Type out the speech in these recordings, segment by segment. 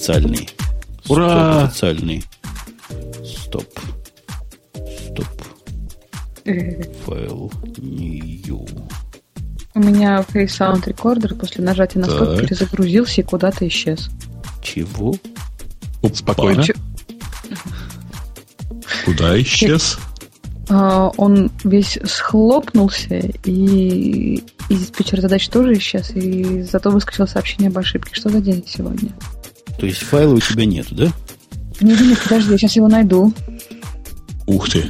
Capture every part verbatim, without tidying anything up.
официальный. Ура! Стоп, официальный. Стоп. Стоп. Файл new. У меня Face Sound Recorder после нажатия на стоп перезагрузился и куда-то исчез. Чего? Уп, спокойно. Ч... Куда исчез? А, он весь схлопнулся, и, и диспетчер задач тоже исчез, и зато выскочило сообщение об ошибке. Что за день сегодня? То есть файла у тебя нету, да? Нет, нет, подожди, я сейчас его найду. Ух ты.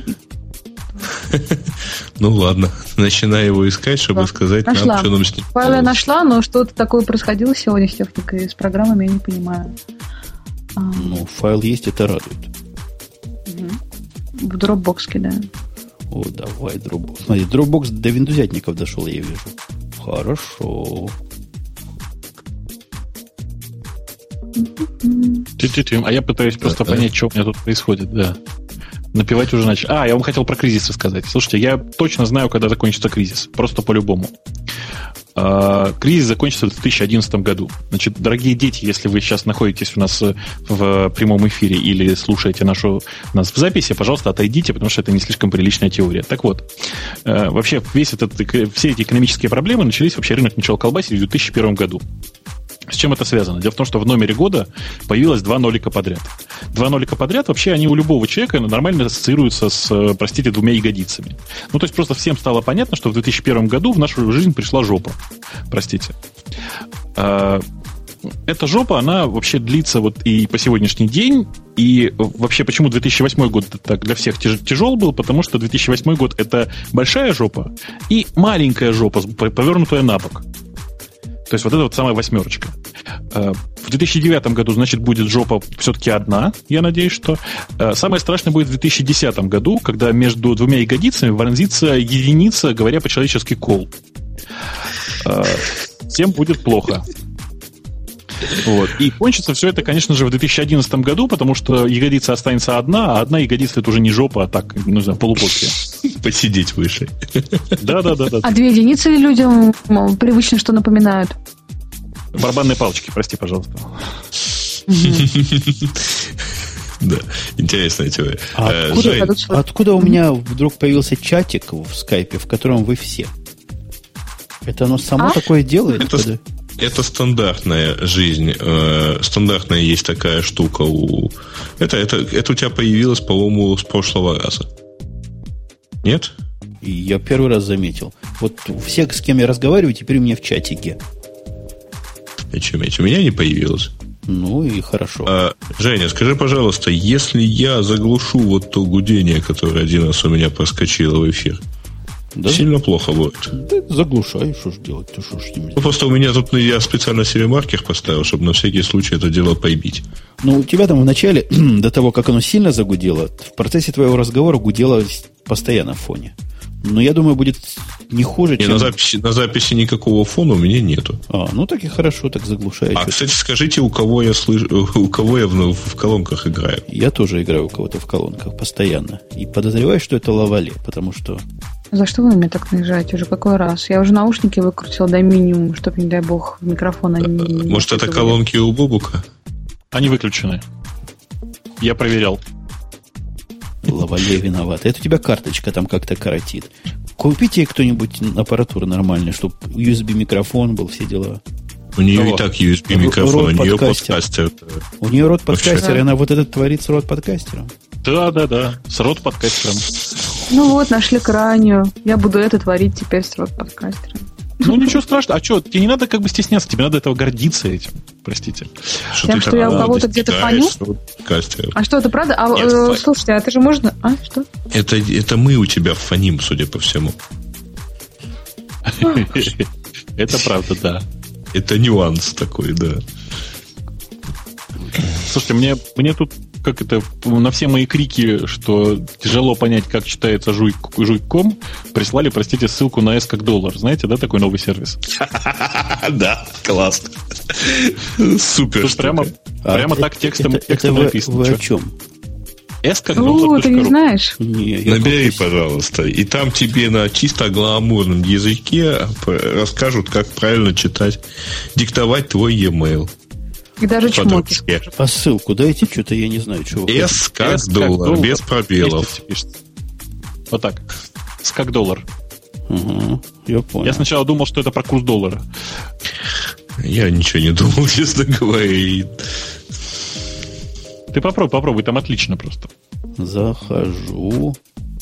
Ну ладно, начинай его искать, чтобы да. сказать нашла. нам, что нам с ним. Файл я нашла, но что-то такое происходило сегодня с техникой, с программами, я не понимаю. Ну, файл есть, это радует. В Dropbox, да. О, давай, Dropbox. Смотри, Dropbox до виндузятников дошел, я вижу. Хорошо. Ты-ты-ты. А я пытаюсь просто понять, что у меня тут происходит, да. Напевать уже начал. А, я вам хотел про кризис рассказать. Слушайте, я точно знаю, когда закончится кризис. Просто по-любому. Кризис закончится в две тысячи одиннадцатом году. Значит, дорогие дети, если вы сейчас находитесь у нас в прямом эфире или слушаете нашу, нас в записи, пожалуйста, отойдите, потому что это не слишком приличная теория. Так вот, вообще весь этот, все эти экономические проблемы начались, вообще рынок начал колбасить в две тысячи первом году. С чем это связано? Дело в том, что в номере года появилось два нолика подряд. Два нолика подряд, вообще, они у любого человека нормально ассоциируются с, простите, двумя ягодицами. Ну, то есть, просто всем стало понятно, что в две тысячи первом году в нашу жизнь пришла жопа. Простите. Эта жопа, она вообще длится вот и по сегодняшний день. И вообще, почему две тысячи восьмой год так для всех тяжел был? Потому что две тысячи восьмой год – это большая жопа и маленькая жопа, повернутая на бок. То есть, вот это вот самая восьмерочка. В две тысячи девятом году, значит, будет жопа все-таки одна, я надеюсь, что. Самое страшное будет в две тысячи десятом году, когда между двумя ягодицами вонзится единица, говоря по-человечески, кол. Всем будет плохо. Вот. И кончится все это, конечно же, в две тысячи одиннадцатом году, потому что ягодица останется одна, а одна ягодица — это уже не жопа, а так, не знаю, полуплоские. Посидеть выше. Да-да-да. А две единицы людям привычно что напоминают? Барабанные палочки, прости, пожалуйста. Да, интересная теория. А откуда, Жень, откуда у меня вдруг появился чатик в скайпе, в котором вы все? Это оно само а? такое делает? Это, это стандартная жизнь. Э, стандартная есть такая штука. У... Это, это, это у тебя появилось, по-моему, с прошлого раза. Нет? И я первый раз заметил. Вот все, с кем я разговариваю, теперь у меня в чатике. И что, у меня не появилось? Ну и хорошо. А, Женя, скажи, пожалуйста, если я заглушу вот то гудение, которое один раз у меня проскочило в эфир, да? Сильно плохо будет? Да заглушай, что ж делать? Ты что ж не ну, просто у меня тут я специально себе маркер поставил, чтобы на всякий случай это дело побить. Ну, у тебя там в начале, до того, как оно сильно загудело, в процессе твоего разговора гудело постоянно в фоне. Но я думаю, будет не хуже, не, чем... На записи, на записи никакого фона у меня нету. А, ну так и хорошо, так заглушаю. А, кстати, скажите, у кого я слышу, у кого я в, в колонках играю? Я тоже играю у кого-то в колонках постоянно. И подозреваю, что это лавале, потому что... За что вы на меня так наезжаете? Уже какой раз? Я уже наушники выкрутила до минимума, чтобы, не дай бог, микрофон они не... Может, это колонки у Бобука? Они выключены. Я проверял. Лавале виноват. Это у тебя карточка там как-то коротит. Купите кто-нибудь аппаратуру нормальную, чтобы ю эс би-микрофон был, все дела. У нее Кого? И так ю эс би-микрофон, у нее подкастер. У нее рот подкастер, и она вот этот творит с рот подкастером. Да, да, да, с рот подкастером. Ну вот, нашли крайнюю. Я буду это творить теперь с рот подкастером. Ну, ничего страшного. А что, тебе не надо как бы стесняться, тебе надо этого гордиться этим. Простите. Что Тем, что я у кого-то где-то фоню? А что, это правда? А, Нет, э, слушайте, а это же можно... А, что? Это, это мы у тебя фоним, судя по всему. Это правда, да. Это нюанс такой, да. Слушайте, мне, мне тут как это, на все мои крики, что тяжело понять, как читается жуйк.ком, прислали, простите, ссылку на S как доллар. Знаете, да, такой новый сервис? Да, классно. Супер. Прямо так текстом написано. Вы о чем? S как доллар. Ну, ты не знаешь? Набери, пожалуйста. И там тебе на чисто гламурном языке расскажут, как правильно читать, диктовать твой e-mail. И даже чмоки. По ссылку дайте, что-то я не знаю, чего. S как доллар, без пробелов. Вот так. С как доллар. Угу, я понял. Я сначала думал, что это про курс доллара. Я ничего не думал, честно говоря. Ты попробуй, попробуй, там отлично просто. Захожу.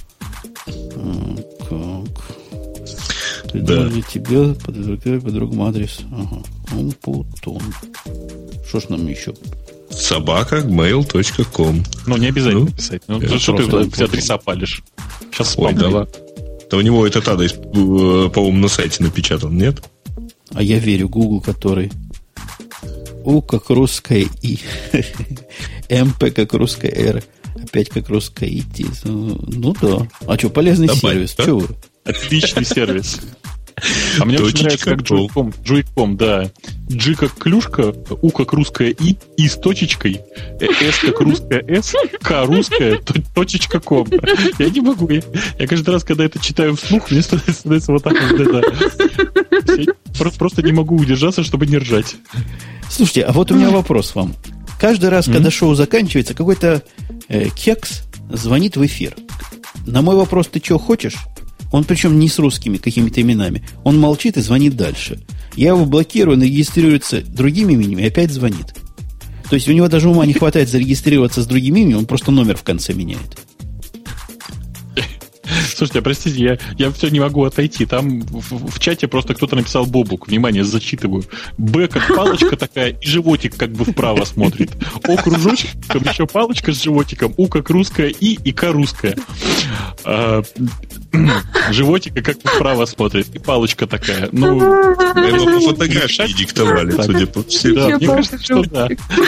Как? Ты да. думал, тебе подвергаю по другому адресу. Ага. Умпутун. Что ж нам еще? собака mail точка ком. Ну, не обязательно ну, писать. Ну, что ты все адреса палишь? Сейчас спам. Да, да у него этот адрес, по-моему, на сайте напечатан, нет? А я верю Google, который У как русская И. МП как русская Р. Опять как русская И. Ну да. А что, полезный Добавь, сервис. Да? Чего вы? Отличный сервис. А мне очень нравится, как джойком, джойком, да. G как клюшка, У как русская И, И с точечкой, С как русская С, К русская, точечка ком. Я не могу. Я, я каждый раз, когда это читаю вслух, мне становится вот так вот. Да. Просто, просто не могу удержаться, чтобы не ржать. Слушайте, а вот у меня вопрос вам. Каждый раз, mm-hmm. когда шоу заканчивается, какой-то э, кекс звонит в эфир. На мой вопрос, ты что хочешь? Он причем не с русскими какими-то именами. Он молчит и звонит дальше. Я его блокирую, он регистрируется другими именами и опять звонит. То есть у него даже ума не хватает зарегистрироваться с другими именами, он просто номер в конце меняет. Слушайте, а простите, я, я все не могу отойти. Там в, в чате просто кто-то написал Бобук. Внимание, зачитываю. Б как палочка такая, и животик как бы вправо смотрит. О кружочком, еще палочка с животиком. У как русская И, и К русская. А, животика как бы вправо смотрит. И палочка такая. Ну, его по фотографии диктовали, так, судя по всему. Да, мне кажется, что да.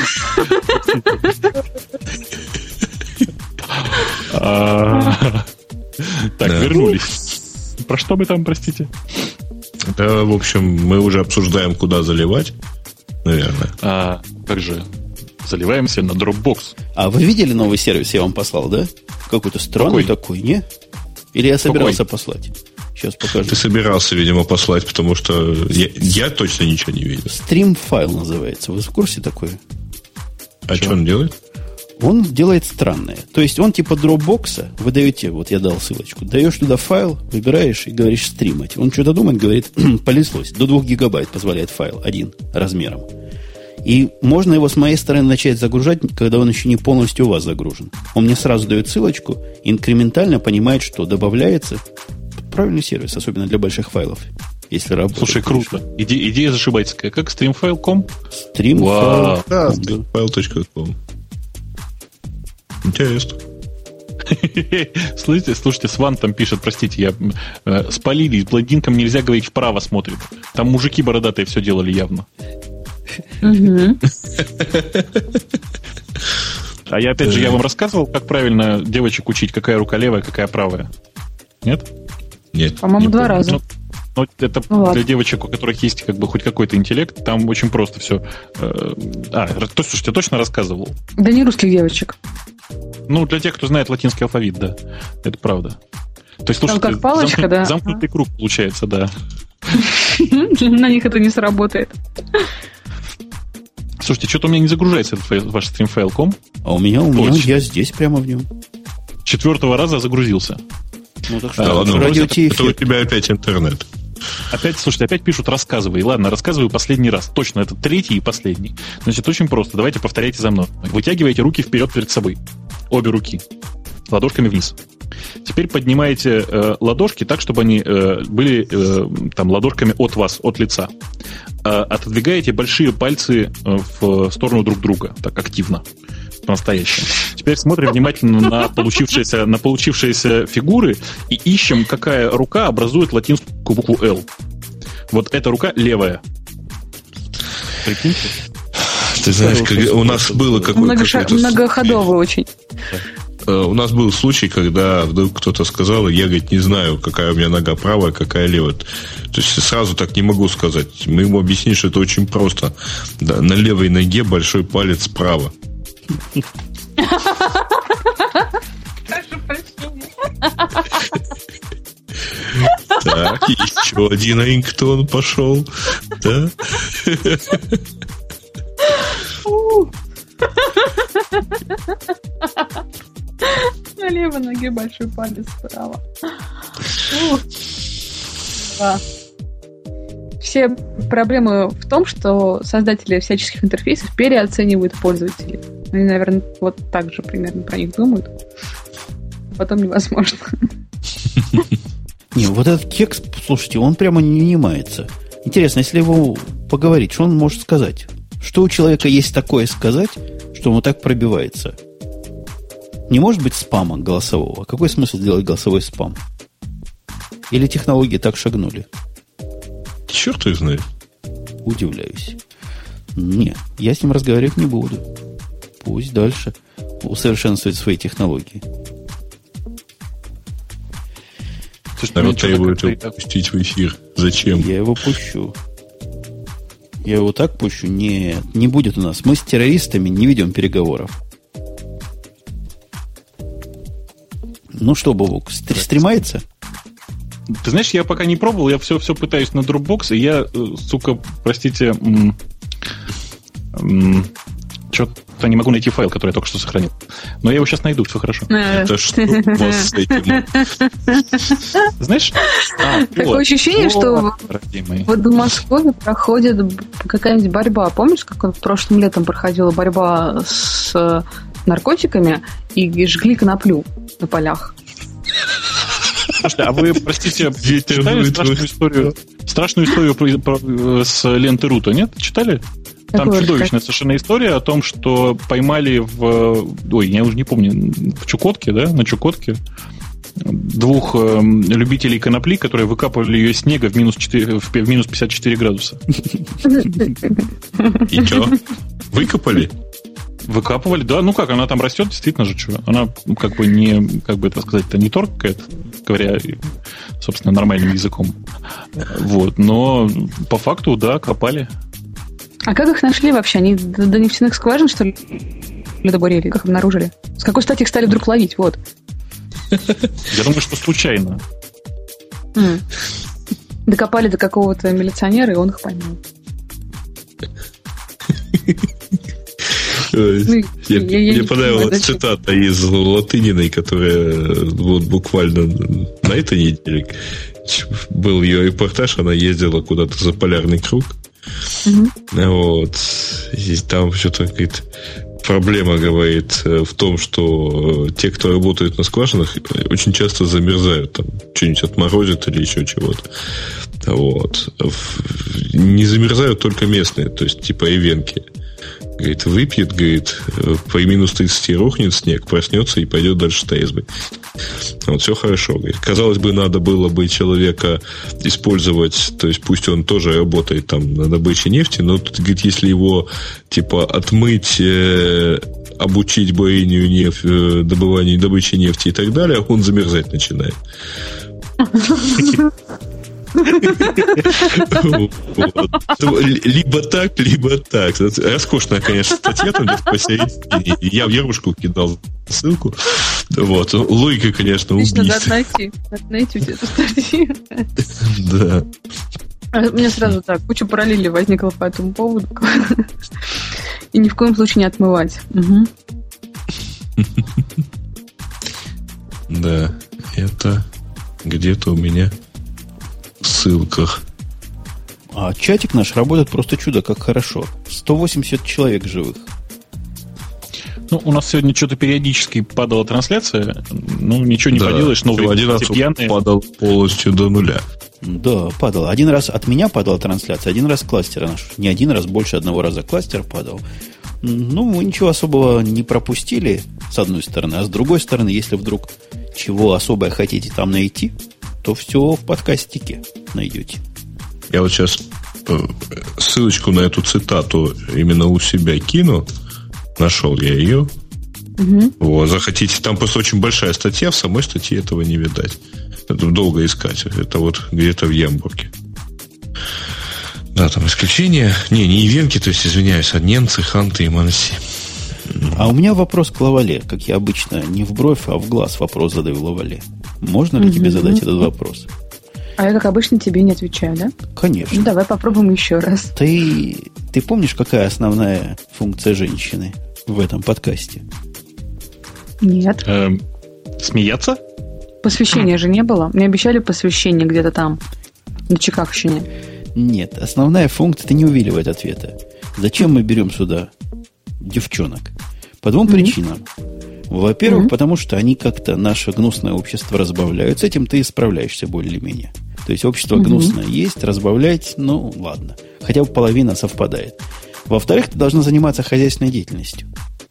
Так, да. Вернулись. Про что мы там, простите? Да, в общем, мы уже обсуждаем, куда заливать, наверное. А, как же? Заливаемся на Dropbox. А вы видели новый сервис, я вам послал, да? Какой-то странный Какой? такой, не? Или я собирался Какой? послать? Сейчас покажу. Ты собирался, видимо, послать, потому что я, я точно ничего не видел. Стрим-файл называется. Вы в курсе такое? А что он делает? Он делает странное. То есть он типа дропбокса, вы даете, вот я дал ссылочку, даешь туда файл, выбираешь и говоришь стримать. Он что-то думает, говорит, полеслось. До двух гигабайт позволяет файл один размером. И можно его с моей стороны начать загружать, когда он еще не полностью у вас загружен. Он мне сразу дает ссылочку, инкрементально понимает, что добавляется. Правильный сервис, особенно для больших файлов. Если работает. Слушай, круто. Иде, идея зашибательская. Как стримфайл точка ком? Стримфайл. Да, стримфайл точка ком. Интересно. Слушайте, слушайте, Сван там пишет, простите, я э, спалились, блондинкам нельзя говорить вправо смотрит. Там мужики бородатые все делали явно. А я опять же, я вам рассказывал, как правильно девочек учить, какая рука левая, какая правая? Нет? Нет. По-моему, два раза. Но, но это ну, для девочек, у которых есть как бы хоть какой-то интеллект, там очень просто все. А, то, слушайте, я точно рассказывал. Да не русских девочек. Ну, для тех, кто знает латинский алфавит, да. Это правда. То есть, слушайте, как палочка, замкнут, да. замкнутый круг получается, да. На них это не сработает. Слушайте, что-то у меня не загружается этот ваш стримфайл точка ком. А у меня, у меня, я здесь прямо в нем. Четвертого раза загрузился. Ну, так что, а, ладно, радио это, это у тебя опять интернет. Опять, слушайте, опять пишут, рассказывай. Ладно, рассказываю последний раз. Точно, это третий и последний. Значит, очень просто. Давайте повторяйте за мной. Вытягиваете руки вперед перед собой. Обе руки. Ладошками вниз. Теперь поднимаете э, ладошки так, чтобы они э, были э, там ладошками от вас, от лица. Э, отодвигаете большие пальцы э, в сторону друг друга. Так активно. По-настоящему. Теперь смотрим внимательно на получившиеся, на получившиеся фигуры и ищем, какая рука образует латинскую букву L. Вот эта рука левая. Прикиньте. Ты знаешь, как, у нас было какое-то... Многоша... Многоходовый очень. У нас был случай, когда вдруг кто-то сказал, я, говорит, не знаю, какая у меня нога правая, какая левая. То есть сразу так не могу сказать. Мы ему объяснили, что это очень просто. Да, на левой ноге большой палец справа. Так, еще один рингтон пошел. Да? На левой ноге большой палец справа. Да. Все проблемы в том, что создатели всяческих интерфейсов переоценивают пользователей. Они, наверное, вот так же примерно про них думают. Потом невозможно. Не, вот этот кекс, слушайте, он прямо не унимается. Интересно, если его поговорить, что он может сказать? Что у человека есть такое сказать, что он вот так пробивается? Не может быть спама голосового. Какой смысл делать голосовой спам? Или технологии так шагнули? Черт их знает. Удивляюсь. Нет, я с ним разговаривать не буду. Пусть дальше усовершенствует свои технологии. Народ требует его пустить в эфир. Зачем? Я его пущу. Я его так пущу? Нет, не будет у нас. Мы с террористами не ведем переговоров. Ну что, Бобук, стремается? Ты знаешь, я пока не пробовал, я все, все пытаюсь на Dropbox, и я, сука, простите, м- м- что-то не могу найти файл, который я только что сохранил. Но я его сейчас найду, все хорошо. Это что у вас с этим? Знаешь? Такое ощущение, что вот в Москве проходит какая-нибудь борьба. Помнишь, как прошлым летом проходила борьба с наркотиками и жгли коноплю на полях? Слушайте, а вы, простите, читали страшную историю, страшную историю про, про, с ленты Рута, нет? Читали? Там Такое чудовищная как... совершенно история о том, что поймали в... Ой, я уже не помню, в Чукотке, да? На Чукотке двух э, любителей конопли, которые выкапывали ее из снега в минус, четыре, в минус пятьдесят четыре градуса. И что? Выкопали? Выкапывали, да. Ну как, она там растет, действительно же, что? Она как бы не, как бы это сказать-то, не торкает, говоря, собственно, нормальным языком. Вот. Но по факту, да, копали. А как их нашли вообще? Они до, до нефтяных скважин, что ли, добурили? Как обнаружили? С какой стати их стали вдруг ловить? Вот. Я думаю, что случайно. Mm. Докопали до какого-то милиционера, и он их поймал. Мне понравилась цитата из Латыниной, которая вот буквально на этой неделе был ее репортаж, она ездила куда-то за полярный круг. Угу. Вот. И там что-то, говорит, проблема, говорит, в том, что те, кто работает на скважинах, очень часто замерзают, там что-нибудь отморозят или еще чего-то. Вот. Не замерзают только местные, то есть типа ивенки. Говорит, выпьет, говорит, при минус тридцать рухнет снег, проснется и пойдет дальше трезвый. Вот, все хорошо. Говорит. Казалось бы, надо было бы человека использовать, то есть пусть он тоже работает там на добыче нефти, но тут, говорит, если его типа отмыть, э, обучить боению нефти, добыванию, добыче нефти и так далее, он замерзать начинает. Либо так, либо так. Роскошная, конечно, статья там где-то посередине. Я в Ермушку кидал ссылку. Вот. Логика, конечно, убийства. Надо найти. Надо найти эту статью. Да. У меня сразу так, куча параллелей возникла по этому поводу. И ни в коем случае не отмывать. Да, это где-то у меня в ссылках. А чатик наш работает просто чудо, как хорошо. сто восемьдесят человек живых. Ну, у нас сегодня что-то периодически падала трансляция. Ну, ничего не да, поделаешь. Новые один раз пьяные. Падал полностью до нуля. Да, падал. Один раз от меня падала трансляция, один раз кластера наш. Не один раз, больше одного раза кластер падал. Ну, мы ничего особого не пропустили, с одной стороны. А с другой стороны, если вдруг чего особое хотите там найти, то все в подкастике найдете. Я вот сейчас ссылочку на эту цитату именно у себя кину. Нашел я ее. Угу. Вот, захотите, там просто очень большая статья, в самой статье этого не видать. Это долго искать. Это вот где-то в Ямбурге. Да, там исключение. Не, не ивенки, то есть, извиняюсь, а немцы, ханты и манси. А у меня вопрос к Лавале, как я обычно не в бровь, а в глаз вопрос задаю Лавале. Можно ли угу. тебе задать этот вопрос? А я, как обычно, тебе не отвечаю, да? Конечно. Ну, давай попробуем еще раз. Ты, ты помнишь, какая основная функция женщины в этом подкасте? Нет. Эм, смеяться? Посвящения же не было. Мне обещали посвящение где-то там, на Чикагщине. Нет, основная функция, ты не увидел от ответа. Зачем мы берем сюда девчонок? По двум mm-hmm. причинам. Во-первых, mm-hmm. потому что они как-то наше гнусное общество разбавляют. С этим ты справляешься более-менее. То есть общество mm-hmm. гнусное есть, разбавлять, ну ладно. Хотя бы половина совпадает. Во-вторых, ты должна заниматься хозяйственной деятельностью.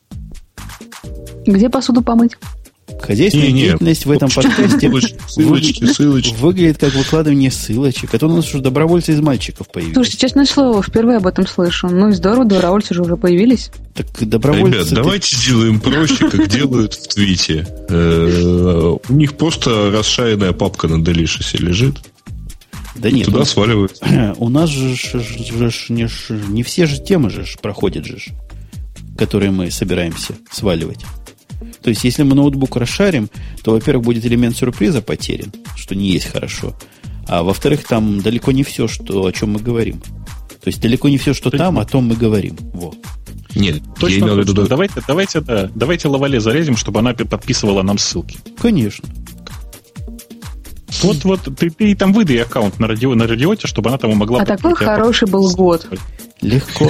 Где посуду помыть? Хозяйственная не, деятельность не. в этом подкасте ссылочки, ссылочки. выглядит как выкладывание ссылочек. Это у нас уже добровольцы из мальчиков появились. Слушайте, честное слово, впервые об этом слышу. Ну и здорово, добровольцы же уже появились. Так добровольцы... Ребят, давайте сделаем проще, как делают в Твите. У них просто расшаренная папка на Delicious лежит. Да нет. Туда сваливают. У нас же не все же темы же проходят же, которые мы собираемся сваливать. То есть, если мы ноутбук расшарим, то, во-первых, будет элемент сюрприза потерян, что не есть хорошо. А во-вторых, там далеко не все, что, о чем мы говорим. То есть, далеко не все, что точно. Там, о том мы говорим. Во. Нет, точно, я имел в виду... Давайте, давайте, да, давайте Лавале зарезим, чтобы она подписывала нам ссылки. Конечно. Вот, вот, ты, ты там выдай аккаунт на, радио, на радиоте, чтобы она там могла... А такой хороший был год. Легко.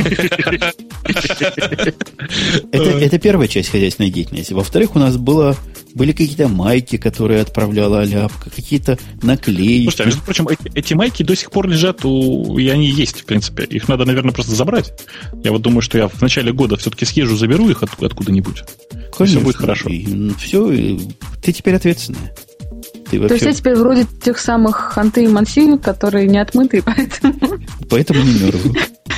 Это первая часть хозяйственной деятельности. Во-вторых, у нас было, были какие-то майки, которые отправляла Аляпка, какие-то наклейки. Слушайте, а между прочим, эти, эти майки до сих пор лежат, у, и они есть, в принципе. Их надо, наверное, просто забрать. Я вот думаю, что я в начале года все-таки съезжу, заберу их от, откуда-нибудь. Конечно, все будет хорошо. И, все, и ты теперь ответственная. Ты вообще... То есть я теперь вроде тех самых Ханты и Манси, которые не отмытые, поэтому... Поэтому не мерзну.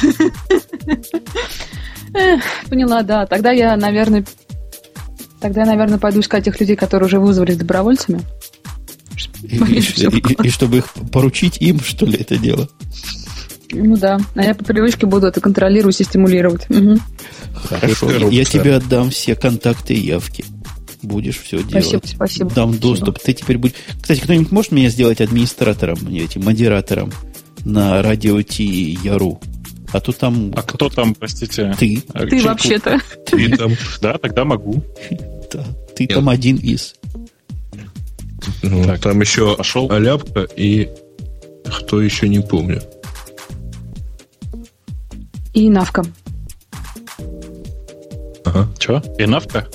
Поняла, да. Тогда я, наверное... Тогда я, наверное, пойду искать тех людей, которые уже вызвались добровольцами. И, и, и, и чтобы их поручить им, что ли, это дело? Ну да. А я по привычке буду это контролировать и стимулировать. Угу. Хорошо. Я, я тебе отдам все контакты и явки. Будешь все делать. Спасибо, спасибо. Дам спасибо. доступ. Ты теперь будешь... Кстати, кто-нибудь может меня сделать администратором, этим модератором на радио Ти Яру? А то там... А кто там, простите? Ты. А ты вообще-то. Ты там. Да, тогда могу. Да, ты там один из. Ну, так, там еще пошел Аляпка и кто еще не помню. И Навка. Ага. Че? И Навка?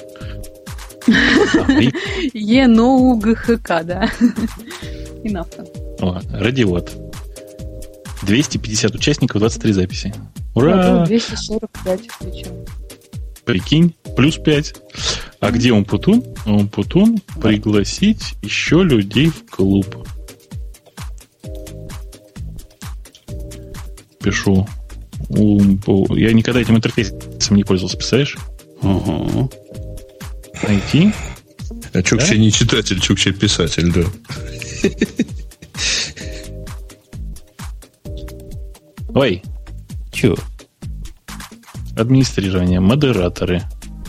Е-ноу-ГХК, да. И Навка. О, радиот. двести пятьдесят участников, двадцать три записи. Ура! двести сорок пять. Прикинь, плюс пять. А где Умпутун? Умпутун пригласить еще людей в клуб. Пишу. Умпу. Я никогда этим интерфейсом не пользовался, представляешь? Угу. Найти. А Чукча да? не читатель, Чукча писатель, да. Ой. Чего? Администрирование. Модераторы.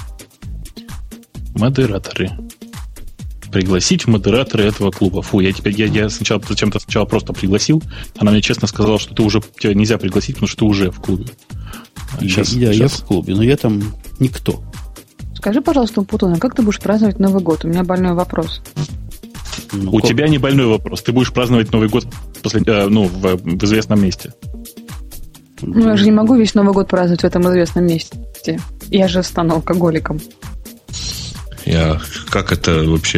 Модераторы. Пригласить в модераторы этого клуба. Фу, я теперь я, я сначала зачем-то сначала просто пригласил. Она мне честно сказала, что ты уже тебя нельзя пригласить, потому что ты уже в клубе. Сейчас, я, я, сейчас. я в клубе, но я там никто. Скажи, пожалуйста, Умпутун, а как ты будешь праздновать Новый год? У меня больной вопрос. Ну, У как? тебя не больной вопрос. Ты будешь праздновать Новый год после, э, ну, в, в известном месте. Ну, я же не могу весь Новый год праздновать в этом известном месте. Я же стану алкоголиком. Я... Как это вообще...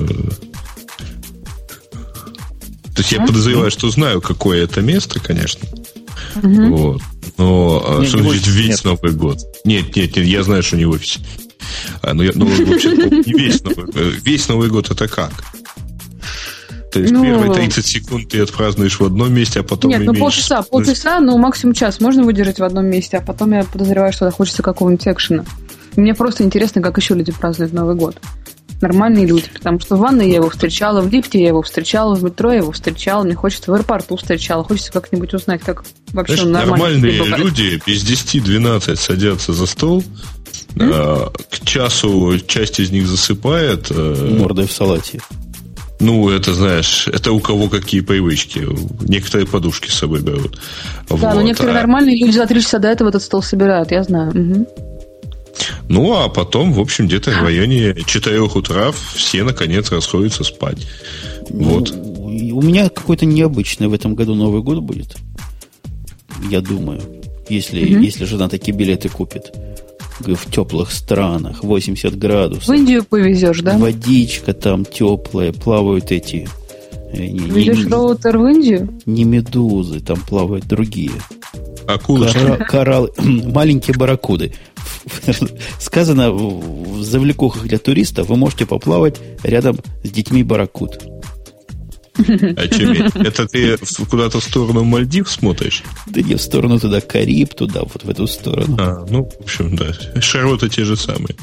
То есть а? я подозреваю, что знаю, какое это место, конечно. Угу. Вот. Но не, что не значит весь нет. Новый год? Нет, нет, нет, я знаю, что не в офисе. А, ну, я, ну вообще не весь Новый год. Весь Новый год это как? То есть ну, первые тридцать секунд ты отпразднуешь в одном месте, а потом... Нет, ну полчаса, полчаса, ну максимум час можно выдержать в одном месте, а потом я подозреваю, что хочется какого-нибудь экшена. Мне просто интересно, как еще люди празднуют Новый год. Нормальные люди, потому что в ванной я его встречала, в лифте я его встречала, в метро я его встречала, мне хочется в аэропорту встречала, хочется как-нибудь узнать, как вообще Знаешь, он нормально. Нормальные люди без десять-двенадцать садятся за стол, а, к часу часть из них засыпает. Мордой в салате. Ну, это, знаешь, это у кого какие привычки. Некоторые подушки с собой берут. Да, вот. но некоторые а... нормальные люди за три часа до этого этот стол собирают, я знаю. Угу. Ну, а потом, в общем, где-то в районе четырех утра все, наконец, расходятся спать. Ну, вот. У меня какой-то необычный в этом году Новый год будет. Я думаю. Если, угу. если жена такие билеты купит. В теплых странах, восемьдесят градусов. В Индию повезешь, да? Водичка там теплая, плавают эти... Везешь роутер в Индию? Не медузы, там плавают другие. Акулы. Кора, кораллы, маленькие барракуды. Сказано в завлекухах для туристов, вы можете поплавать рядом с детьми барракуд. А чем? Это ты куда-то в сторону Мальдив смотришь? Да не в сторону туда, Кариб, туда, вот в эту сторону. А, ну, в общем, да. Широты те же самые.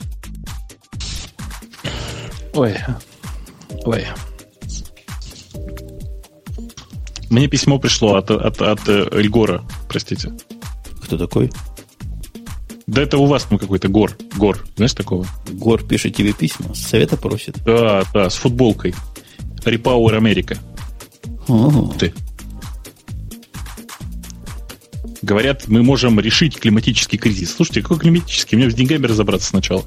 Ой. Ой. Мне письмо пришло от, от, от Эльгора, простите. Кто такой? Да это у вас там какой-то Гор. Гор, знаешь такого? Гор пишет тебе письма, совета просит. Да, да, с футболкой. Repower America. О. Ты. Говорят, мы можем решить климатический кризис. Слушайте, какой климатический? Мне с деньгами разобраться сначала.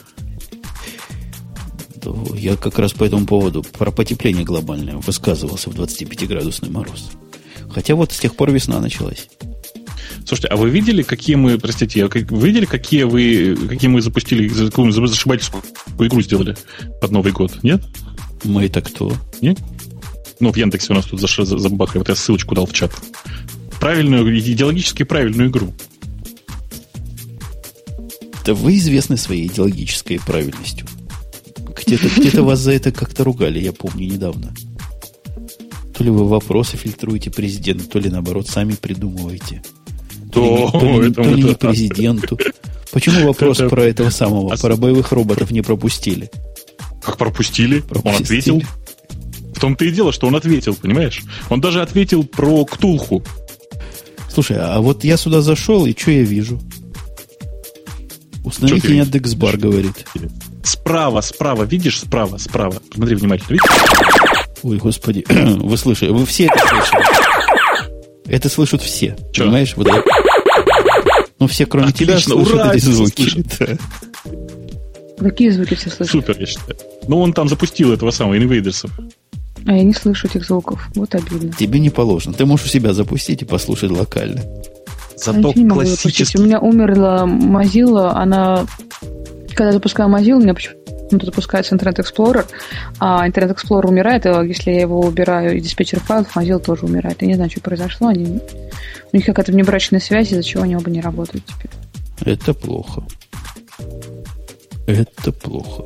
Я как раз по этому поводу про потепление глобальное высказывался в двадцатипятиградусный мороз. Хотя вот с тех пор весна началась. Слушайте, а вы видели, какие мы, простите, вы видели, какие вы, какие мы запустили, какую зашибательскую игру сделали под Новый год? Нет? Мы это кто? Нет? Ну, в Яндексе у нас тут забабахали. Вот я ссылочку дал в чат. Правильную, идеологически правильную игру. Да вы известны своей идеологической правильностью. Где-то, где-то вас за это как-то ругали, я помню, недавно. То ли вы вопросы фильтруете президенту, то ли, наоборот, сами придумываете. То, то, ли, то, ли, то ли не президенту. Почему вопрос это... про этого самого, а... про боевых роботов не пропустили? Как пропустили? пропустили? Он ответил. В том-то и дело, что он ответил, понимаешь? Он даже ответил про Ктулху. Слушай, а вот я сюда зашел, и что я вижу? Установите Яндекс.Бар, говорит. Справа, справа, видишь? Справа, справа. Смотри внимательно, видишь? Ой, господи, вы слышали, вы все это слышали. Это слышат все, Че? Понимаешь? Вот это... Ну, все, кроме Отлично, тебя, слышат ура, эти звуки. Да. Какие звуки все слышат? Супер, я считаю. Ну, он там запустил этого самого инвейдерсов. А я не слышу этих звуков. Вот обидно. Тебе не положено. Ты можешь у себя запустить и послушать локально. Зато я классический... У меня умерла Mozilla, она... Когда я запускаю Mozilla, у меня почему-то запускается Internet Explorer, а Internet Explorer умирает, и если я его убираю из диспетчера файлов, Mozilla тоже умирает. Я не знаю, что произошло. Они... У них какая-то внебрачная связь, из-за чего они оба не работают теперь. Это плохо. Это плохо.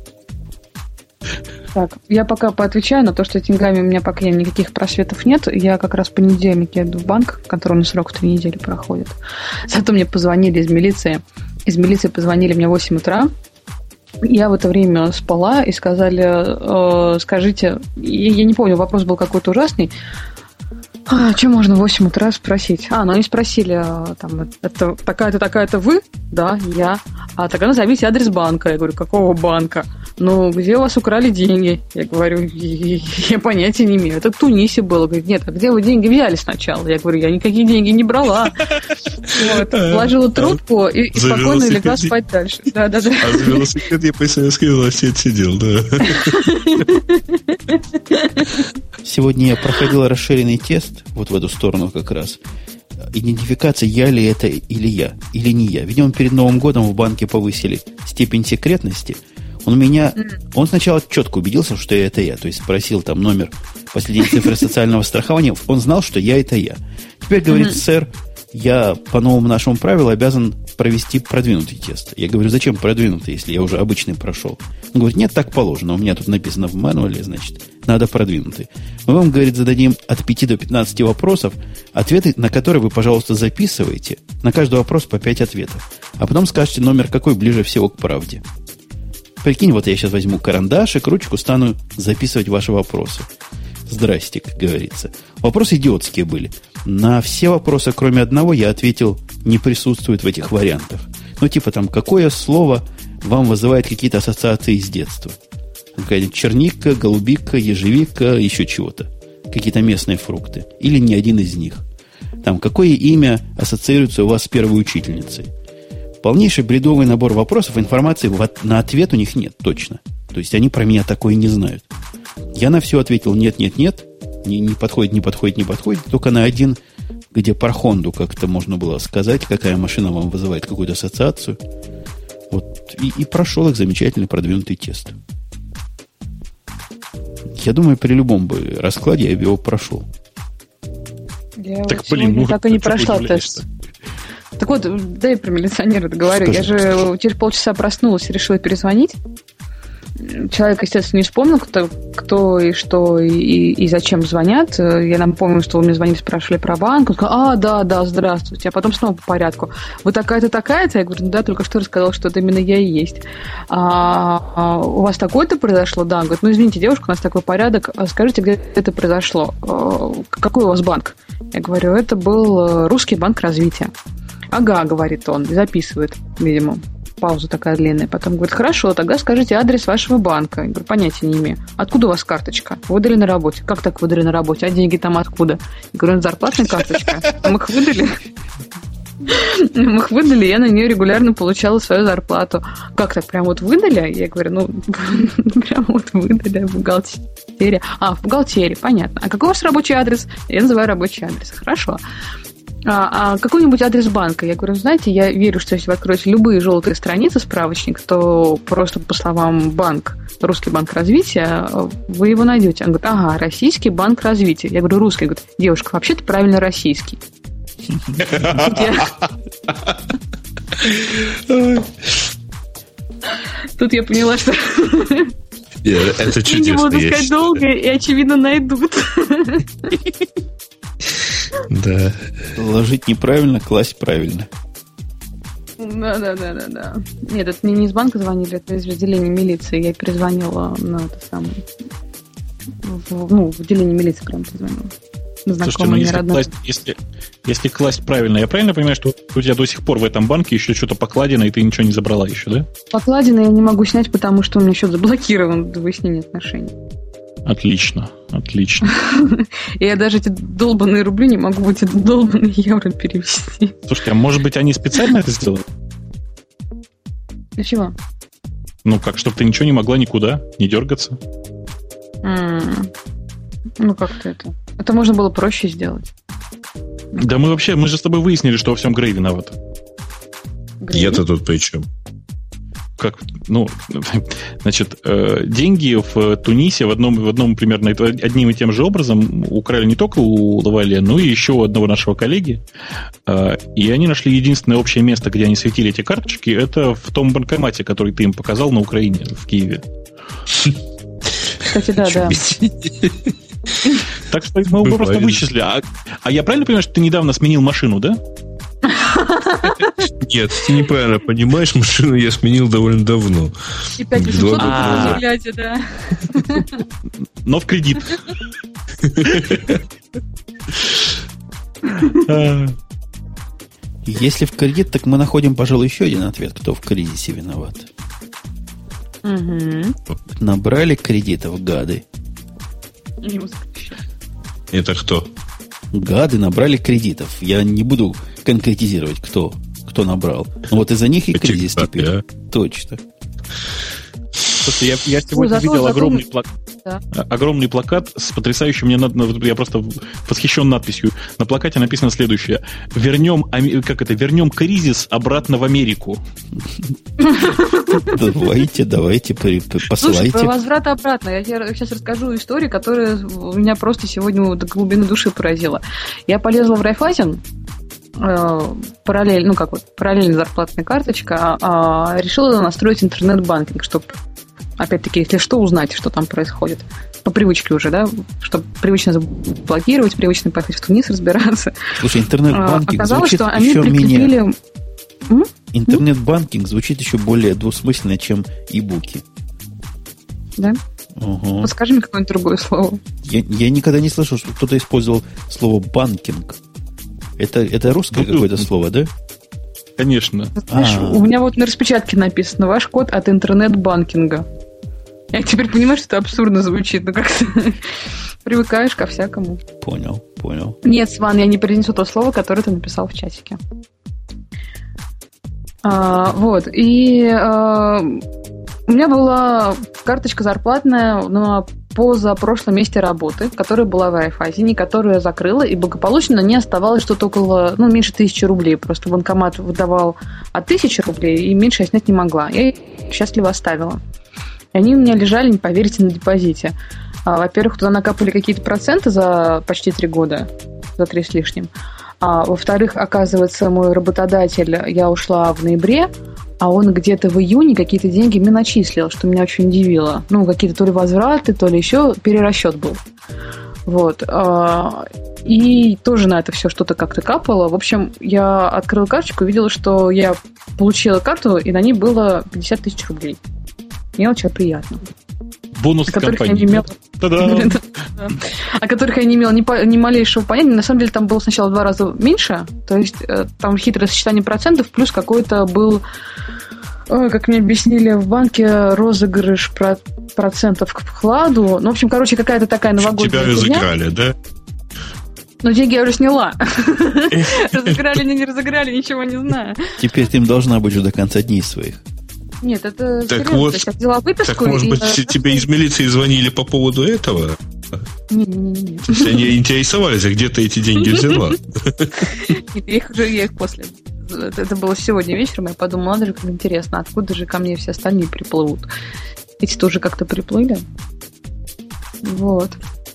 Так, я пока поотвечаю на то, что с деньгами у меня пока никаких просветов нет. Я как раз в понедельник еду в банк, который на срок в три недели проходит. Зато мне позвонили из милиции. Из милиции позвонили мне в восемь утра. Я в это время спала и сказали, э, скажите, я, я не помню, вопрос был какой-то ужасный. А, что можно в восемь утра спросить? А, ну они спросили, там, это такая-то, такая-то вы? Да, я. А тогда назовите адрес банка. Я говорю, какого банка? Ну, где у вас украли деньги? Я говорю, я понятия не имею. Это в Тунисе было. Говорит, нет, а где вы деньги взяли сначала? Я говорю, я никакие деньги не брала. Вот, положила трубку и, и спокойно легла спать дальше. Да, да, да. А за велосипед я по советской власти отсидел, да. Сегодня я проходил расширенный тест, вот в эту сторону как раз. Идентификация, я ли это или я, или не я. Видимо, перед Новым годом в банке повысили степень секретности. Он меня, он сначала четко убедился, что я это я. То есть спросил там номер последней цифры социального страхования. Он знал, что я это я. Теперь говорит, mm-hmm. сэр, я по новому нашему правилу обязан провести продвинутый тест. Я говорю, зачем продвинутый, если я уже обычный прошел? Он говорит, нет, так положено. У меня тут написано в мануале, значит, надо продвинутый. Мы вам, говорит, зададим от пяти до пятнадцати вопросов, ответы на которые вы, пожалуйста, записывайте. На каждый вопрос по пять ответов. А потом скажете номер, какой ближе всего к правде. Прикинь, вот я сейчас возьму карандашик, ручку, стану записывать ваши вопросы. Здрасте, как говорится. Вопросы идиотские были. На все вопросы, кроме одного, я ответил, не присутствует в этих вариантах. Ну, типа там, какое слово вам вызывает какие-то ассоциации с детства? Какая-то черника, голубика, ежевика, еще чего-то. Какие-то местные фрукты. Или ни один из них. Там, какое имя ассоциируется у вас с первой учительницей? Полнейший бредовый набор вопросов, информации на ответ у них нет, точно. То есть они про меня такое не знают. Я на все ответил нет, нет, нет. Не, не подходит, не подходит, не подходит. Только на один, где про Хонду как-то можно было сказать, какая машина вам вызывает какую-то ассоциацию. Вот. И, и прошел их замечательный продвинутый тест. Я думаю, при любом бы раскладе я бы его прошел. Я так, вот блин, ну, так и не прошла тест. Так вот, дай про милиционера договорю. Скажи, я же что? через полчаса проснулась и решила перезвонить. Человек, естественно, не вспомнил, кто, кто и что, и, и зачем звонят. Я напомню, что вы мне звонили, спрашивали про банк. Он сказал, а, да, да, здравствуйте. А потом снова по порядку. Вы такая-то, такая-то? Я говорю, ну да, только что рассказал, что это именно я и есть. А, а у вас такое-то произошло? Да. Он говорит, ну, извините, девушка, у нас такой порядок. Скажите, где это произошло? Какой у вас банк? Я говорю, это был Русский банк развития. Ага, говорит он, записывает, видимо. Пауза такая длинная. Потом говорит, хорошо, тогда скажите адрес вашего банка. Я говорю, понятия не имею. Откуда у вас карточка? Выдали на работе. Как так выдали на работе? А деньги там откуда? Я говорю, это зарплатная карточка. Мы их выдали. Мы их выдали, я на нее регулярно получала свою зарплату. Как так, прям вот выдали? Я говорю, ну, прям вот выдали в бухгалтерии. А, в бухгалтерии, понятно. А какой у вас рабочий адрес? Я называю рабочий адрес. Хорошо. А, а какой-нибудь адрес банка? Я говорю, знаете, я верю, что если вы откроете любые желтые страницы, справочник, то просто по словам банк, Русский банк развития, вы его найдете. Он говорит, ага, Российский банк развития. Я говорю, русский. Говорит, девушка, вообще-то правильно российский. Тут я поняла, что это чудесно. Не буду сказать долго, и, очевидно, найдут. Да. Ложить неправильно, класть правильно. Да, да, да, да, да. Нет, это мне не из банка звонили, это из отделения милиции. Я перезвонила на это самое. В, ну, в отделение милиции прям позвонила. Слушайте, ну если класть, если, если класть правильно, я правильно понимаю, что у тебя до сих пор в этом банке еще что-то покладено, и ты ничего не забрала еще, да? Покладено я не могу снять, потому что у меня счет заблокирован до выяснения отношений. Отлично, отлично. Я даже эти долбаные рубли не могу в эти долбаные евро перевести. Слушайте, а может быть они специально это сделали? Для чего? Ну как, чтобы ты ничего не могла никуда, не дергаться. Mm. Ну как-то это... Это можно было проще сделать. Да мы вообще, мы же с тобой выяснили, что во всем Грей виноват. Грей? Я-то тут при чем? Как, ну, значит, э, деньги в Тунисе в одном, в одном примерно одним и тем же образом украли не только у Лавале, но и еще у одного нашего коллеги. Э, и они нашли единственное общее место, где они светили эти карточки, это в том банкомате, который ты им показал на Украине, в Киеве. Кстати, да, да. Так что мы его просто вычислили. А, а я правильно понимаю, что ты недавно сменил машину, да? Нет, ты неправильно понимаешь, машину я сменил довольно давно. И пять тысяч восемьсот заявляете, да. Но в кредит. Если в кредит, так мы находим, пожалуй, еще один ответ, кто в кризисе виноват. Угу. Набрали кредитов гады. Это кто? Гады набрали кредитов. Я не буду конкретизировать, кто, кто набрал. Но вот из-за них и кризис теперь. Да. Точно. Слушайте, я, я сегодня ну, зато, видел зато... огромный, плак... да. огромный плакат с потрясающим, мне надо, я просто восхищен надписью. На плакате написано следующее: вернем, как это, вернем кризис обратно в Америку. Давайте, давайте, посылайте. Слушай, про возврат обратно. Я тебе сейчас расскажу историю, которая меня просто сегодня до глубины души поразила. Я полезла в Райфайзен, параллельно, ну как вот, параллельно зарплатная карточка, а решила настроить интернет-банкинг, чтобы опять-таки, если что, узнать, что там происходит. По привычке уже, да? Чтобы привычно заблокировать, привычно поехать в Тунис разбираться. Слушай, интернет-банкинг Оказалось, звучит что они еще прикрепили... менее... Интернет-банкинг звучит еще более двусмысленно, чем и-буки. Да? Угу. Подскажи мне какое-нибудь другое слово. Я, я никогда не слышал, что кто-то использовал слово «банкинг». Это, это русское ну, какое-то слово, да? Конечно. Знаешь, у меня вот на распечатке написано: ваш код от интернет-банкинга. Я теперь понимаю, что это абсурдно звучит, но как-то привыкаешь ко всякому. Понял, понял. Нет, Сван, я не перенесу то слово, которое ты написал в чатике. А, вот, и а, у меня была карточка зарплатная на позапрошлом месте работы, которая была в Райфайзене, которую я закрыла, и благополучно не оставалось что-то около, ну, меньше тысячи рублей. Просто банкомат выдавал от тысячи рублей, и меньше я снять не могла. Я их счастливо оставила. И они у меня лежали, не поверите, на депозите. А, во-первых, туда накапали какие-то проценты за почти три года, за три с лишним. А, во-вторых, оказывается, мой работодатель, я ушла в ноябре, а он где-то в июне какие-то деньги мне начислил, что меня очень удивило. Ну, какие-то то ли возвраты, то ли еще перерасчет был. Вот. И тоже на это все что-то как-то капало. В общем, я открыла карточку и видела, что я получила карту, и на ней было пятьдесят тысяч рублей. Мне очень приятно. Бонус компании. О которых я не имела ни, ни малейшего понятия. На самом деле там было сначала в два раза меньше. То есть там хитрое сочетание процентов, плюс какой-то был, как мне объяснили в банке, розыгрыш процентов к вкладу. Ну, в общем, короче, какая-то такая новогодняя тебя разыграли, да? Но деньги я уже сняла. Разыграли, не разыграли, ничего не знаю. Теперь ты им должна быть уже до конца дней своих. Нет, это так серьезно. Вот, То есть я взяла выписку. Так, может и... быть, тебе из милиции звонили по поводу этого? Не-не-не. То есть они интересовались, а где ты эти деньги взяла? Нет, я их уже я их после. Это было сегодня вечером, я подумала, надо же, как интересно, откуда же ко мне все остальные приплывут. Эти тоже как-то приплыли. Вот.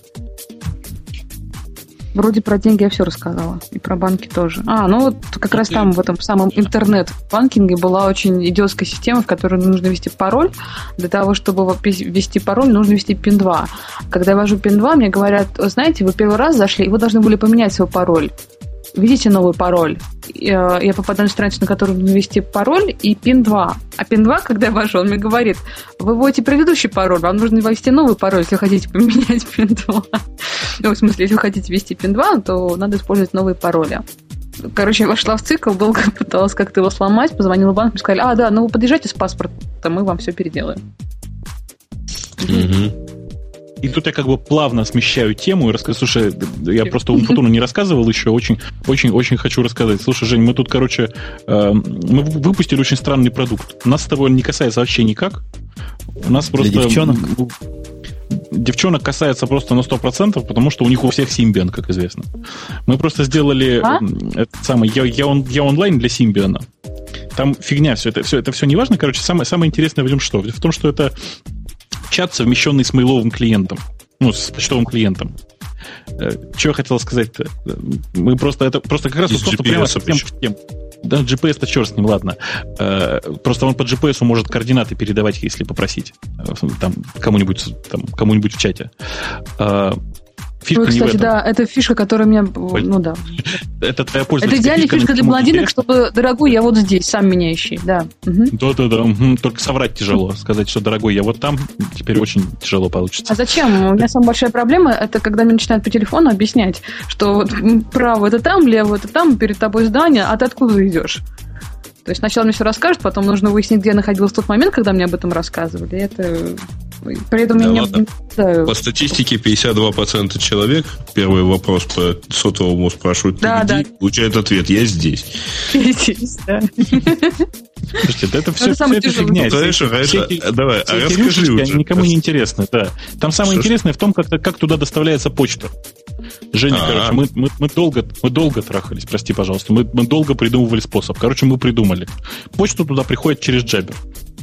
Вроде про деньги я все рассказала. И про банки тоже. А, ну вот как раз там, в этом самом интернет-банкинге была очень идиотская система, в которой нужно ввести пароль. Для того, чтобы ввести пароль, нужно ввести пин два. Когда я ввожу пин два, мне говорят, знаете, вы первый раз зашли, и вы должны были поменять свой пароль. Введите новый пароль. Я попадаю на страницу, на которую нужно ввести пароль и пин два. А пин два, когда я ввожу, он мне говорит, вы вводите предыдущий пароль, вам нужно ввести новый пароль, если хотите поменять пин два. Ну, в смысле, если вы хотите ввести пин два, то надо использовать новые пароли. Короче, я вошла в цикл, долго пыталась как-то его сломать, позвонила в банк, мне сказали, а, да, ну вы подъезжайте с паспортом, мы вам все переделаем. Mm-hmm. И тут я как бы плавно смещаю тему и рассказываю. Слушай, я просто Умпутуну не рассказывал еще, очень, очень, очень хочу рассказать. Слушай, Жень, мы тут, короче, э, мы выпустили очень странный продукт. Нас с тобой не касается вообще никак. У нас просто... Для девчонок? Девчонок касается просто на сто процентов, потому что у них у всех Symbian, как известно. Мы просто сделали а? этот самый я, я, он, я онлайн для Symbian. Там фигня, все это, все это все не важно. Короче, самое, самое интересное в этом что? В том, что это чат, совмещенный с мейловым клиентом. Ну, с почтовым клиентом. Что я хотел сказать-то? Мы просто, это просто как раз просто прямо с тем в тем. Да, джи пи эс-то черт с ним, ладно. Просто он по джи пи эс может координаты передавать, если попросить. Там, кому-нибудь, там, кому-нибудь в чате. Фишка, Ой, кстати, да, это фишка, которая меня... Ну да. Это твоя пользовательская Это идеальная фишка, фишка для блондинок, чтобы, дорогой, я вот здесь, сам меняющий, да. Угу. Да-да-да, угу. Только соврать тяжело. Сказать, что, дорогой, я вот там, теперь очень тяжело получится. А зачем? У меня самая большая проблема, это когда мне начинают по телефону объяснять, что вот право это там, лево это там, перед тобой здание, а ты откуда идешь? То есть сначала мне все расскажут, потом нужно выяснить, где я находилась в тот момент, когда мне об этом рассказывали. Это... При этом да меня не... Да. По статистике пятьдесят два процента человек, первый вопрос по сотовому спрашивают, ты да, где? Да. Получает ответ, я здесь. Я здесь, да. Слушайте, да это все, все это фигня. Ну, конечно, все, это, давай, все а расскажи уже. Никому не интересно, да. Там самое что интересное ж? в том, как, как туда доставляется почта. Женя, А-а-а. короче, мы, мы, мы, долго, мы долго трахались, прости, пожалуйста. Мы, мы долго придумывали способ. Короче, мы придумали. Почта туда приходит через Jabber.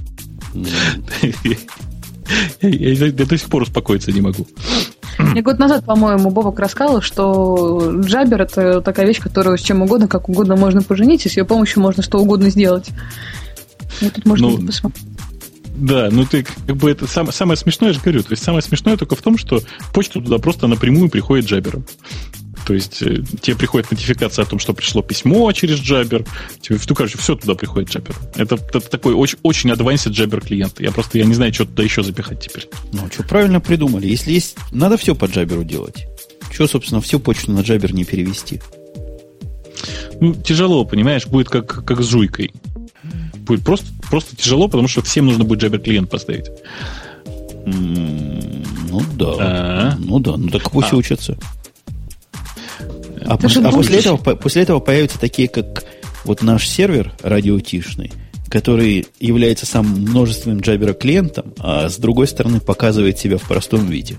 Я, я до сих пор успокоиться не могу. Я год назад, по-моему, Бобок рассказывал, что Jabber — это такая вещь, которую с чем угодно, как угодно можно поженить, и с ее помощью можно что угодно сделать. И тут можно ну, посмотреть. Да, ну ты как бы это сам, самое смешное, я же говорю, то есть самое смешное только в том, что почта туда просто напрямую приходит Jabber. То есть э, тебе приходит нотификация о том, что пришло письмо через Jabber. Тебе, ну, короче, все туда приходит Jabber. Это, это такой очень, очень advanced Jabber клиент. Я просто я не знаю, что туда еще запихать теперь. Ну, что правильно придумали. Если есть, надо все по Jabber делать. Что, собственно, всю почту на Jabber не перевести? Ну, тяжело, понимаешь, будет как, как с жуйкой. Будет просто, просто тяжело, потому что всем нужно будет Jabber клиент поставить. Ну да. А-а-а. Ну да, ну так пусть а. учатся. А, а после, этого, после этого появятся такие, как вот наш сервер радиоутишный, который является сам множественным Jabber клиентом, а с другой стороны показывает себя в простом виде.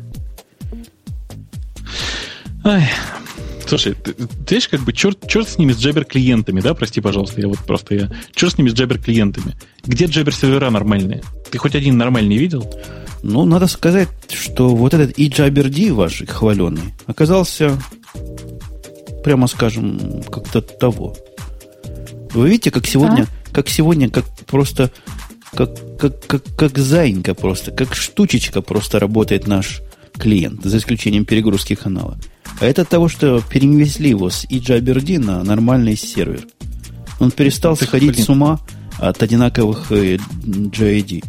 Ай. Слушай, ты, ты знаешь, как бы черт, черт с ними, с Jabber клиентами, да? Прости, пожалуйста, я вот просто я. Черт с ними, с Jabber клиентами. Где Jabber сервера нормальные? Ты хоть один нормальный видел? Ну, надо сказать, что вот этот eJabber ваш хваленый оказался, прямо скажем, как-то того. Вы видите, как сегодня, а? как сегодня, как просто, как, как, как, как заинька просто, как штучечка просто работает наш клиент, за исключением перегрузки канала. А это от того, что перенесли его с eJabber на нормальный сервер. Он перестал Ты сходить блин. с ума от одинаковых джей эй ди.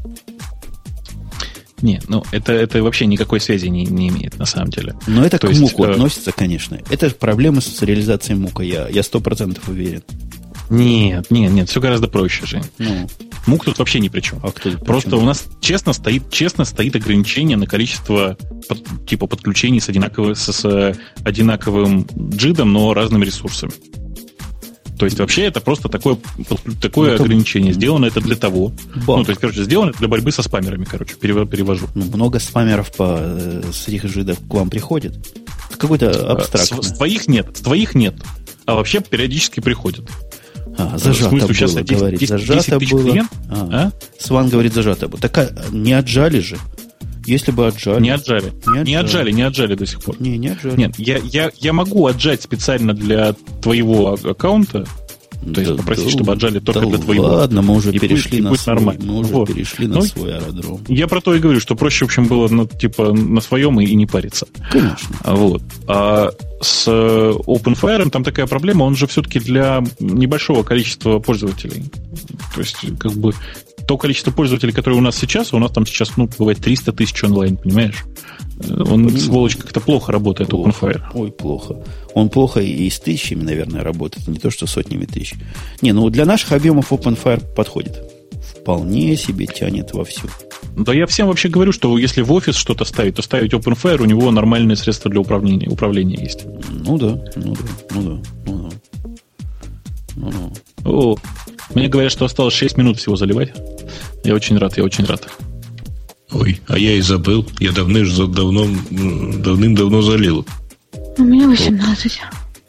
Не, ну это, это вообще никакой связи не, не имеет на самом деле. Но это То к есть, муку э... относится, конечно. Это проблемы с реализацией мука, я сто процентов уверен. Нет, нет, нет, все гораздо проще, Жень. Ну. Мук тут вообще ни при чем. А кто Просто у нас честно стоит, честно стоит ограничение на количество под, типа подключений с, одинаковым, с, с одинаковым джидом, но разными ресурсами. То есть вообще это просто такое, такое это... ограничение. Сделано это для того. Банк. Ну, то есть, короче, сделано это для борьбы со спамерами, короче, перевожу. Ну, много спамеров по, с этих джидов к вам приходит? Какой-то абстрактный. С, с твоих нет, с твоих нет. А вообще периодически приходят. А, зажато было, сейчас десять, говорит. десять, зажато десять было. Клиент? А. А? Сван говорит, зажато было. Так а, не отжали же. Если бы отжали. Не отжали. Не отжали, не отжали, не отжали до сих пор. Не, не отжали. Нет, я, я, я могу отжать специально для твоего аккаунта. То да, есть попросить, да, чтобы отжали только да для твоего. Ладно, мы уже перешли, будет, на, свой, нормально. мы уже вот. перешли на ну, свой аэродром. Я про то и говорю, что проще, в общем, было ну, типа на своем и, и не париться. Конечно. Вот. А с OpenFire там такая проблема, он же все-таки для небольшого количества пользователей. То есть, как бы, то количество пользователей, которые у нас сейчас, у нас там сейчас, ну, бывает триста тысяч онлайн, понимаешь? Он, Блин, сволочь, как-то плохо работает, плохо. OpenFire. Ой, плохо. Он плохо и с тысячами, наверное, работает, не то, что сотнями тысяч. Не, ну для наших объемов OpenFire подходит. Вполне себе тянет вовсю. Да я всем вообще говорю, что если в офис что-то ставить, то ставить OpenFire, у него нормальные средства для управления, управления есть. Ну да, ну да, ну да, ну да. Ну, ну. О, мне говорят, что осталось шесть минут всего заливать. Я очень рад, я очень рад. Ой, а я и забыл. Я давным-давно, давным-давно залил. У меня восемнадцать.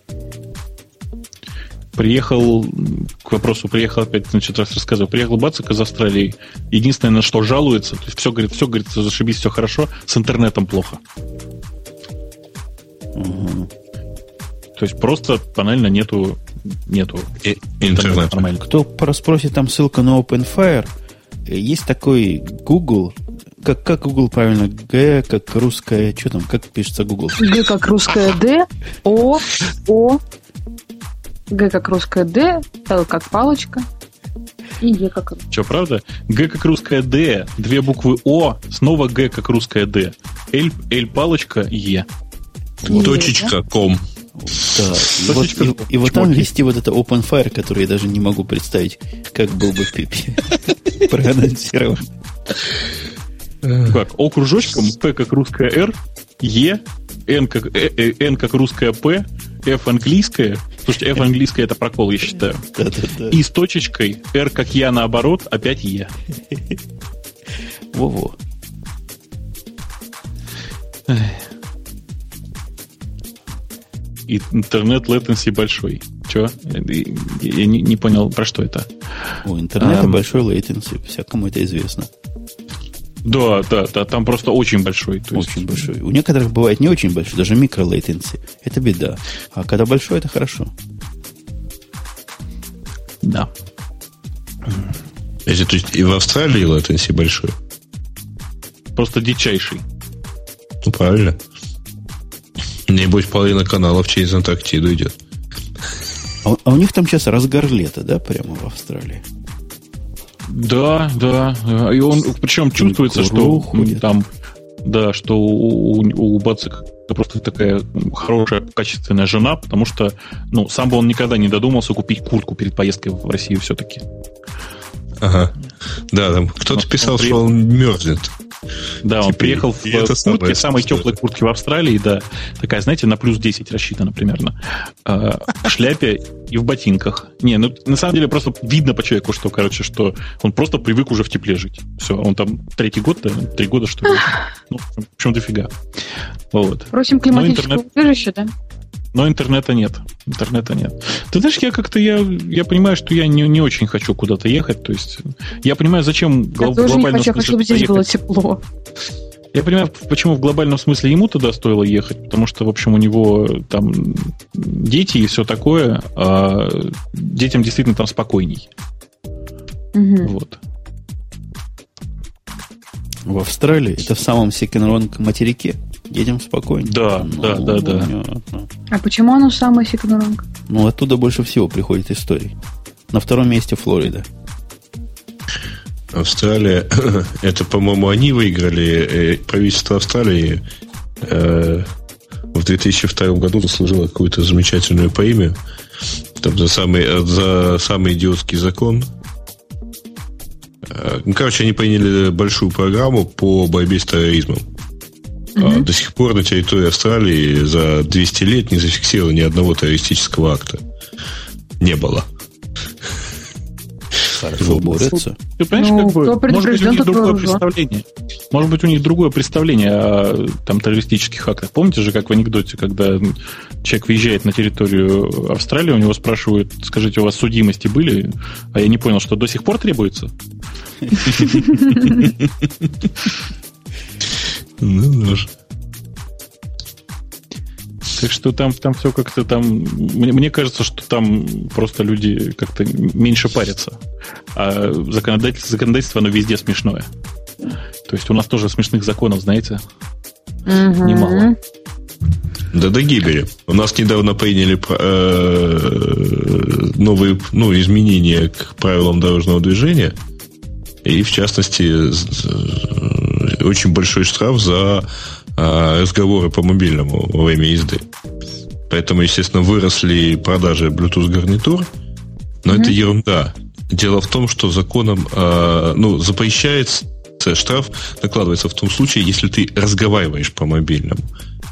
Приехал, к вопросу, приехал опять, значит, раз рассказывал, приехал Бацик из Австралии. Единственное, на что жалуется, то есть все, говорит, все, говорит, зашибись, все хорошо, с интернетом плохо. Угу. То есть просто банально нету, нету и, интернета. Нормально. Кто спросит, там ссылка на OpenFire. Есть такой Google. Как, как Google правильно? Г как русская... Что там? Как пишется Google? Г как русская Д, О, О, Г как русская Д, Л как палочка и Е как... Что, правда? Г как русская Д, две буквы О, снова Г как русская Д, Л, Л палочка, Е. Точечка, ком. Да, и вот, и, и вот там вести вот это OpenFire, который я даже не могу представить, как был бы проанонсирован. Как? О кружочком, П как русская Р, Е, Н как, э, э, Н как русская П, F английская. Слушайте, F английская это прокол, я считаю. Да, да, да. И с точечкой R как я наоборот, опять Е. Во-во. И интернет latency большой. Че? Я не, не понял, про что это. У интернета um, большой latency, всякому это известно. Да, да, да, там просто очень большой. То очень есть... большой. У некоторых бывает не очень большой, даже микро-лейтенси. Это беда. А когда большой, это хорошо. Да. Это, то есть и в Австралии лейтенси большой? Просто дичайший. Ну, правильно. Небось, половина каналов через Антарктиду идет. А, а у них там сейчас разгар лета, да, прямо в Австралии? Да, да. И он, причем чувствуется, что ходит. Там, да, что у, у, у Бацика просто такая хорошая, качественная жена, потому что, ну, сам бы он никогда не додумался купить куртку перед поездкой в Россию все-таки. Ага. Да, там кто-то он, писал, он что он мерзнет. Да, он приехал в куртке, самой теплой куртке в Австралии, да. Такая, знаете, на плюс десять рассчитана примерно. В шляпе и в ботинках. Не, ну, на самом деле, просто видно по человеку, что, короче, что он просто привык уже в тепле жить. Все, он там третий год, да, три года, что ли. Ну, в общем, дофига. Вот. Впрочем, климатическое убежище, да? Но интернета нет. Интернета нет. Ты знаешь, я как-то я, я понимаю, что я не, не очень хочу куда-то ехать. То есть я понимаю, зачем я гл- тоже не хочу, я хочу, чтобы здесь ехать. Было тепло. Я понимаю, почему в глобальном смысле ему туда стоило ехать, потому что, в общем, у него там дети и все такое, а детям действительно там спокойней. Угу. Вот. В Австралии это в самом секонд-ронг материке. Детям спокойно. Да, ну, да, да, да. Понятно. А почему оно самое секонд-ронг? Ну, оттуда больше всего приходит историй. На втором месте Флорида. Австралия, это, по-моему, они выиграли, правительство Австралии э, в две тысячи втором году заслужило какую-то замечательную премию там, за, самый, за самый идиотский закон. Э, ну, короче, они приняли большую программу по борьбе с терроризмом. Mm-hmm. До сих пор на территории Австралии за двести лет не зафиксировано ни одного террористического акта. Не было. Хорошо борются. Ты понимаешь, ну, как бы, может быть, у них другое представление. Может быть, у них другое представление о там, террористических актах. Помните же, как в анекдоте, когда человек въезжает на территорию Австралии, у него спрашивают, скажите, у вас судимости были? А я не понял, что до сих пор требуется? Ну, даже. Так что там, там все как-то там... Мне, мне кажется, что там просто люди как-то меньше парятся. А законодательство, законодательство, оно везде смешное. То есть у нас тоже смешных законов, знаете, угу. немало. Да до гибели. У нас недавно приняли э, новые ну, изменения к правилам дорожного движения. И, в частности, очень большой штраф за разговоры по мобильному во время езды. Поэтому, естественно, выросли продажи Bluetooth-гарнитур. Но mm-hmm. это ерунда. Дело в том, что законом ну, запрещается, штраф накладывается в том случае, если ты разговариваешь по мобильному.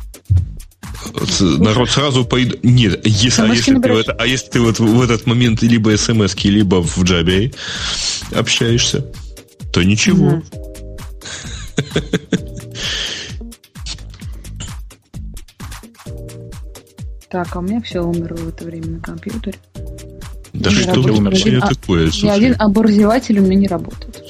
Народ сразу пойдет. Нет, если, а, если ты это, а если ты вот в этот момент либо смс-ки, либо в джабе общаешься, то ничего. Mm-hmm. Так, а у меня все умерло в это время на компьютере. Да что ты умерло такое? Ни один оборзеватель у меня не работает.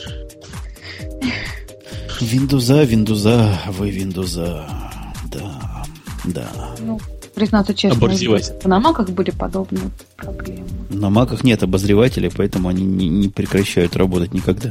Виндуза, Виндуза, вы Виндуза. Да, да. Ну, признаться честно, на маках были подобные проблемы. На маках нет обозревателей, поэтому они не, не прекращают работать никогда.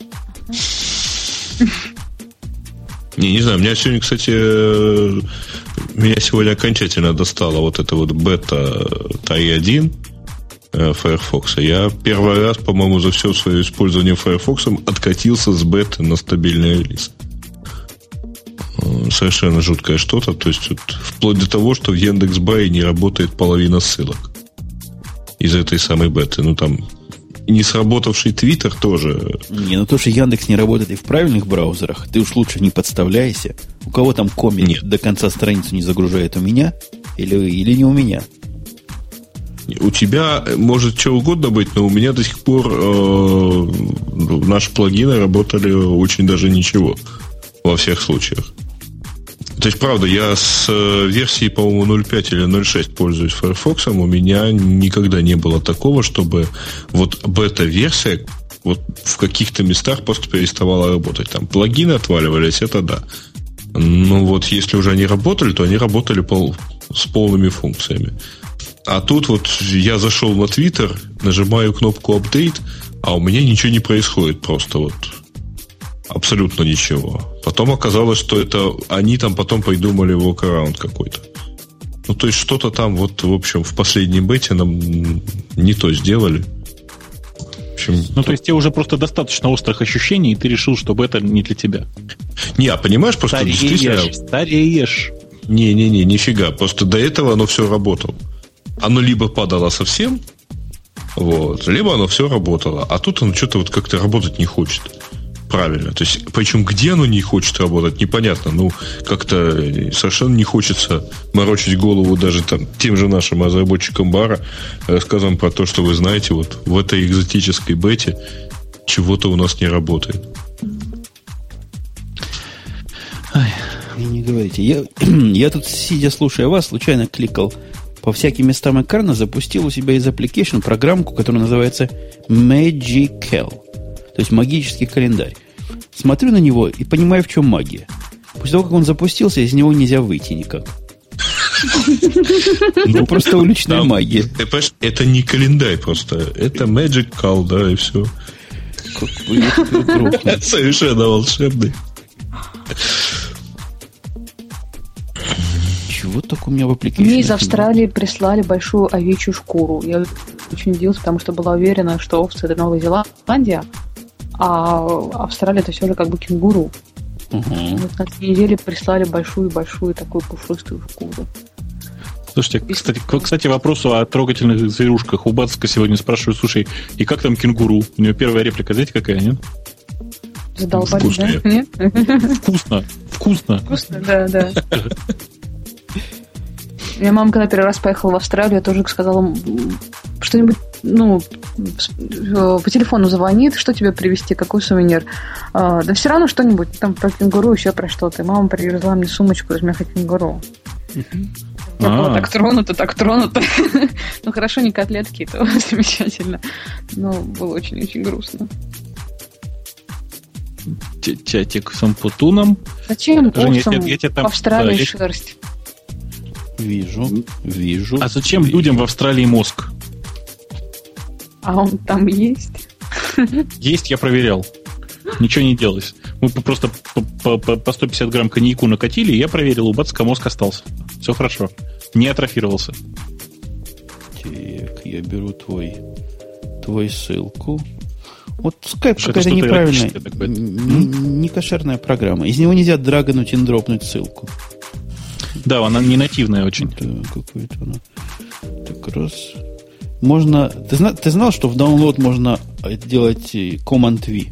Не, не знаю, меня сегодня, кстати, меня сегодня окончательно достала вот эта вот бета три один Firefox. Я первый раз, по-моему, за все свое использование Firefox откатился с беты на стабильный релиз. Совершенно жуткое что-то. То есть, вот, вплоть до того, что в Яндекс.Бай не работает половина ссылок из этой самой беты. Ну, там не сработавший Твиттер тоже. Не, ну то, что Яндекс не работает и в правильных браузерах, ты уж лучше не подставляйся. У кого там комик Нет. до конца страницу не загружает, у меня или, или не у меня? У тебя может что угодно быть, но у меня до сих пор э, наши плагины работали очень даже ничего во всех случаях. То есть, правда, я с версии, по-моему, ноль пять или ноль шесть пользуюсь Firefox, у меня никогда не было такого, чтобы вот бета-версия вот в каких-то местах просто переставала работать. Там плагины отваливались, это да. Но вот если уже они работали, то они работали пол, с полными функциями. А тут вот я зашел на Twitter, нажимаю кнопку Update, а у меня ничего не происходит просто вот. Абсолютно ничего. Потом оказалось, что это они там потом придумали workaround какой-то. Ну, то есть что-то там вот, в общем, в последней бете нам не то сделали. В общем, ну, то есть тебе уже просто достаточно острых ощущений, и ты решил, что бета не для тебя. Не, а понимаешь, просто стареешь, действительно... Стареешь. Не-не-не, нифига. Просто до этого оно все работало. Оно либо падало совсем, вот, либо оно все работало. А тут оно что-то вот как-то работать не хочет. правильно. То есть, причем где оно не хочет работать, непонятно. Ну, как-то совершенно не хочется морочить голову даже там тем же нашим разработчикам бара, рассказываем про то, что вы знаете, вот в этой экзотической бете чего-то у нас не работает. Ай, не говорите. Я, я тут, сидя, слушая вас, случайно кликал по всяким местам экрана, запустил у себя из application программку, которая называется Magical. То есть магический календарь. Смотрю на него и понимаю, в чем магия. После того, как он запустился, из него нельзя выйти никак. Ну, просто уличная магия. Это не календарь просто. Это Magical, да, и все. Совершенно волшебный. Чего так у меня в application? Мне из Австралии прислали большую овечью шкуру. Я очень удивилась, потому что была уверена, что овцы — это Новая Зеландия, а Австралия — это все же как бы кенгуру. Угу. Вот на этой неделе прислали большую-большую такую пушистую шкуру. Слушайте, кстати, кстати, вопросу о трогательных зверушках. У Бацка сегодня спрашиваю, слушай, и как там кенгуру? У него первая реплика, знаете, какая, нет? Задолбали, да? Нет? Вкусно, вкусно. Вкусно, да, да. У меня мама, когда первый раз поехала в Австралию, я тоже сказала, что-нибудь, ну, по телефону звонит, что тебе привезти, какой сувенир. А, да все равно что-нибудь, там про кенгуру, еще про что-то. И мама привезла мне сумочку из меха кенгуру. Я была так тронута, так тронута. Ну, хорошо, не котлетки, это замечательно. Но было очень-очень грустно. Чатик с ампутуном. Зачем овцам в Австралии шерсть? Вижу, вижу. А зачем вижу. людям в Австралии мозг? А он там есть? Есть, я проверял. Ничего не делалось. Мы просто по, по, по сто пятьдесят грамм коньяку накатили, и я проверил, у Бацка мозг остался. Все хорошо. Не атрофировался. Так, я беру твой, твой ссылку. Вот скайп какая-то неправильная, не, не кошерная программа. Из него нельзя драгнуть и дропнуть ссылку. Да, она не нативная очень. Да, какой-то она. Так раз. Можно. Ты, зна, ты знал, что в download можно делать Command-V?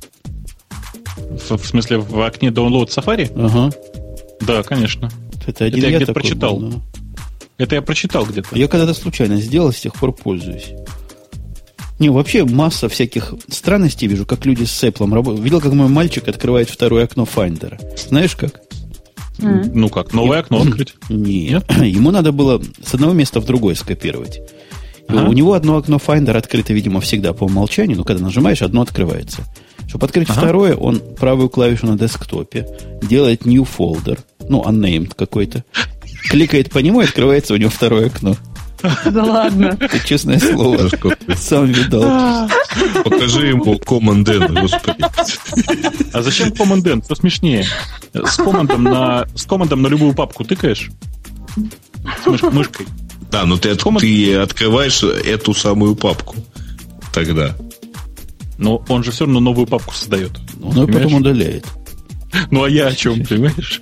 В, в смысле, в окне download Safari? Ага. Да, конечно. Это, один Это я, я где-то прочитал. Был, да. Это я прочитал где-то. Я когда-то случайно сделал, с тех пор пользуюсь. Не, вообще масса всяких странностей вижу, как люди с Apple работают. Видел, как мой мальчик открывает второе окно Finder. Знаешь как? Mm. Ну как, новое окно открыть? Нет. Ему надо было с одного места в другое скопировать. Ага. У него одно окно Finder открыто, видимо, всегда по умолчанию, но когда нажимаешь, одно открывается. Чтобы открыть ага. второе, он правую клавишу на десктопе делает new folder, ну, unnamed какой-то, кликает по нему, и открывается у него второе окно. Да ладно. Это честное слово. Сам видал. Покажи ему Command-N, господи. А зачем Command-N? Что смешнее? С командом на, с командом на любую папку тыкаешь? С мыш, мышкой. Да, но ты, Команд... ты открываешь эту самую папку тогда. Но он же все равно новую папку создает. Ну, и потом удаляет. Ну, а я о чем, понимаешь?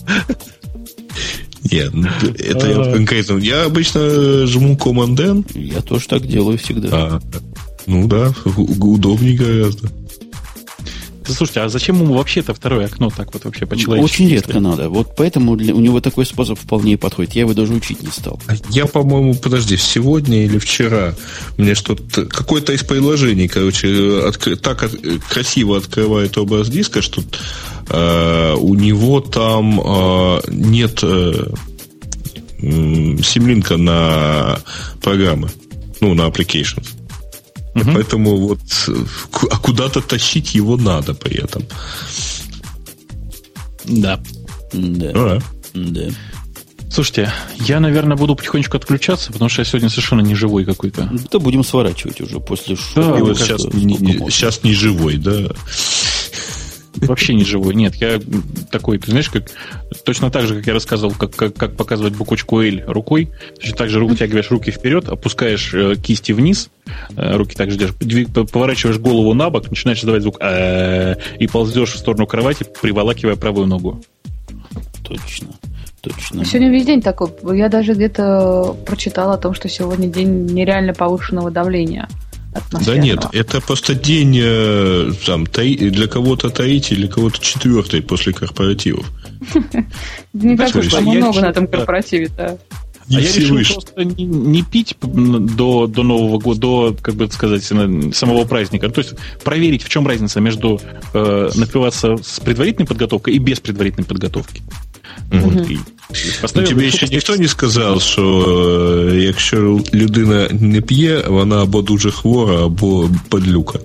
Нет, это я конкретно. Я обычно жму Command-N. Я тоже так делаю всегда. А, ну да, удобнее гораздо. Слушайте, а зачем ему вообще это второе окно так вот вообще по-человечески? Очень редко надо. Вот поэтому для, у него такой способ вполне подходит. Я его даже учить не стал. Я, по-моему, подожди, сегодня или вчера мне что-то, какое-то из приложений, короче, откры, так от, красиво открывает образ диска, что э, у него там э, нет э, симлинка на программы, ну, на applications. Угу. Поэтому вот а куда-то тащить его надо при этом. Да. Да. А. Да. Слушайте, я, наверное, буду потихонечку отключаться, потому что я сегодня совершенно не живой какой-то. Да будем сворачивать уже после шоу. Да, вот сейчас, не, сейчас не живой, да. Вообще не живой. Нет, я такой, ты знаешь, как точно так же, как я рассказывал, как, как, как показывать буквочку L рукой. Точно так же вытягиваешь руки вперед, опускаешь э, кисти вниз, э, руки также держишь, поворачиваешь голову на бок, начинаешь издавать звук э, и ползешь в сторону кровати, приволакивая правую ногу. Точно. Точно. Сегодня весь день такой. Я даже где-то прочитала о том, что сегодня день нереально повышенного давления. Да нет, это просто день там, для кого-то третий, для кого-то четвертый после корпоративов. Не так уж много на этом корпоративе-то. А я решил просто не, не пить до, до Нового года, до, как бы сказать, самого праздника. То есть проверить, в чем разница между э, напиваться с предварительной подготовкой и без предварительной подготовки. Mm-hmm. Вот, и ну, тебе еще ніхто не сказав, що якщо людина не п'є, вона або дуже хвора, або падлюка.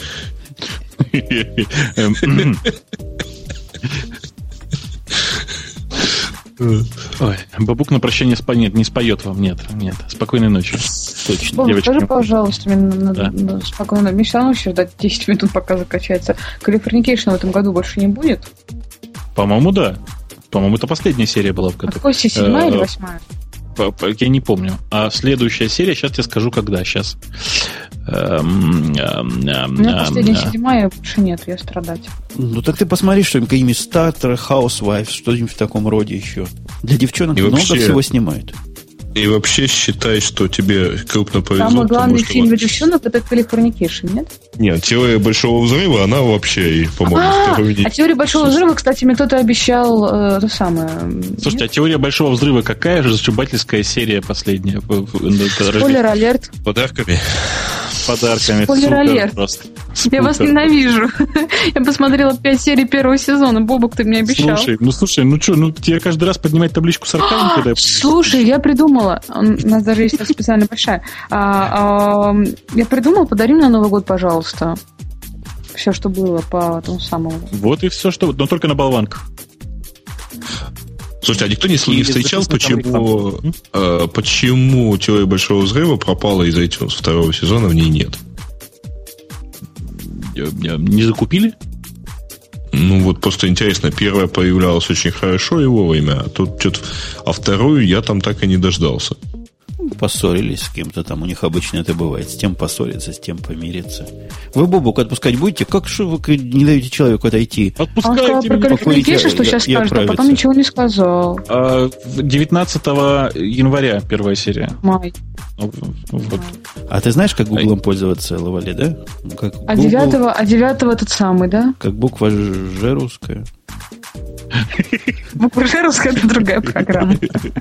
Ой, бабук на прощание спа... нет, не споет вам, нет, нет. Спокойной ночи. Точно. Бабук, скажи, пожалуйста, мне на, да. на спокойно. Мне все равно еще ждать десять минут, пока закачается. Калифорникейшн в этом году больше не будет? По-моему, да. По-моему, это последняя серия была в году. А какой, седьмая или восьмая? Я не помню. А следующая серия, сейчас я скажу, когда. Сейчас. У меня последняя седьмая, больше нет, я страдать. Ну так ты посмотри, что какие-нибудь Starter, Housewives, что-нибудь в таком роде еще. Для девчонок и много вообще, всего снимают. И вообще считай, что тебе крупно повезло. Самый главный потому, фильм для девчонок — это Калифорникейшн, нет? Нет, теория большого взрыва, она вообще, по-моему, а, а теория большого взрыва, кстати, мне кто-то обещал э, то самое. Слушайте, нет? А теория большого взрыва какая же зашибательская серия последняя? Спойлер-алерт. С подарками. С подарками. Спойлер-алерт. Я вас ненавижу. Я посмотрела пять серий первого сезона. Бобок, ты мне обещал. Слушай, ну слушай, ну что, ну тебе каждый раз поднимать табличку сарказма, когда я... Слушай, я придумала. У нас даже есть специально большая. А, а, я придумала, подари мне на Новый год, пожалуйста. Все, что было по тому самому. Вот и все, что... Но только на болванках. Слушайте, а никто не, не встречал, почему, э, почему теория большого взрыва пропала из iTunes второго сезона, в ней нет? Не закупили? Ну, вот просто интересно, первая появлялась очень хорошо и вовремя, а тут что-то... А вторую я там так и не дождался. Поссорились с кем-то там, у них обычно это бывает. С тем поссориться, с тем помириться. Вы Бобук отпускать будете? Как же вы не даете человеку отойти? Отпускайте. Он сказал про Калифорникейшн, что сейчас скажет, а потом ничего не сказал. девятнадцатого января первая серия. Май. Вот. А ты знаешь, как Гуглом пользоваться, Лавали, да? Как а, девятого, а девятого тот самый, да? Как буква Ж русская. Буква Ж русская — это другая программа.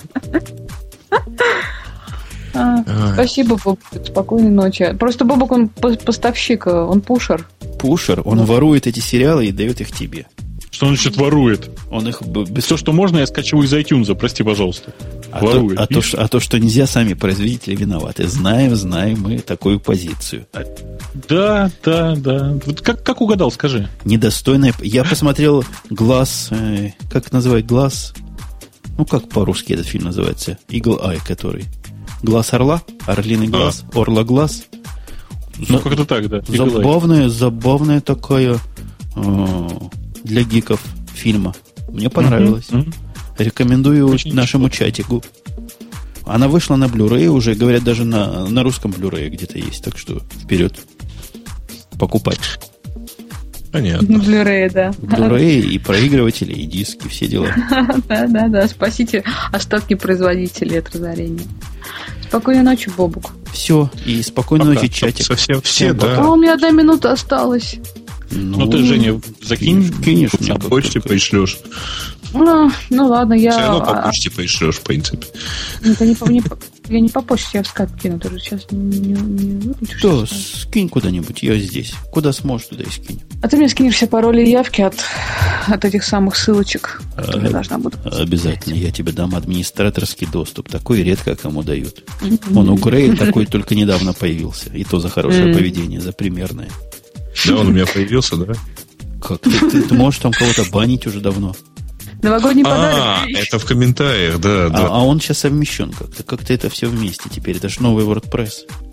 А, спасибо, Бобок. Спокойной ночи. Просто Бобок, он поставщик, он пушер. Пушер? Он да. ворует эти сериалы и дает их тебе. Что он значит ворует? Он их... Все, что можно, я скачиваю из iTunes, прости, пожалуйста. А то, а, то, что, а то, что нельзя, сами производители виноваты. Знаем, знаем мы такую позицию. Да, да, да. Вот как, как угадал, скажи. Недостойная... Я посмотрел «Глаз». Э, как называют «Глаз»? Ну, как по-русски этот фильм называется? «Eagle Eye», который... Глаз орла, орлиный глаз, а. орла глаз. Ну, как-то так, да. Забавная, забавная такая э, для гиков фильма. Мне понравилось. Mm-hmm. Mm-hmm. Рекомендую очень нашему чудо. Чатику. Она вышла на Blu-ray уже, говорят, даже на, на русском Blu-ray где-то есть. Так что вперед. Покупать. Понятно. Blu-ray, да. Blu-ray и проигрыватели, и диски, все дела. Да, да, да. Спасите остатки производителей от разорения. Спокойной ночи, Бобук. Все, и спокойной Пока. ночи, чатик. Совсем все, да. А у меня одна минута осталась. Ну, ну ты, Женя, закинь. Кинешь мне. По почте пришлешь. Ну, ну ладно, я... Все равно по почте пришлешь, в принципе. Нет, я не, не, я не по почте, я в скайп кину. Ты же сейчас не, не выключишь. Да, скинь куда-нибудь, я здесь. Куда сможешь, туда и скинь. А ты мне скинешь все пароли и явки от, от этих самых ссылочек, которые а, должна буду. Обязательно, я тебе дам администраторский доступ. Такой редко кому дают. Mm-hmm. Он у Грея такой только недавно появился. И то за хорошее mm-hmm. поведение, за примерное. Да, он у меня появился, да? Как? Ты, ты, ты можешь там кого-то банить уже давно. Новогодний подарок. А, это в комментариях, да, а, да. А он сейчас совмещен как-то. Как-то это все вместе теперь. Это же новый WordPress.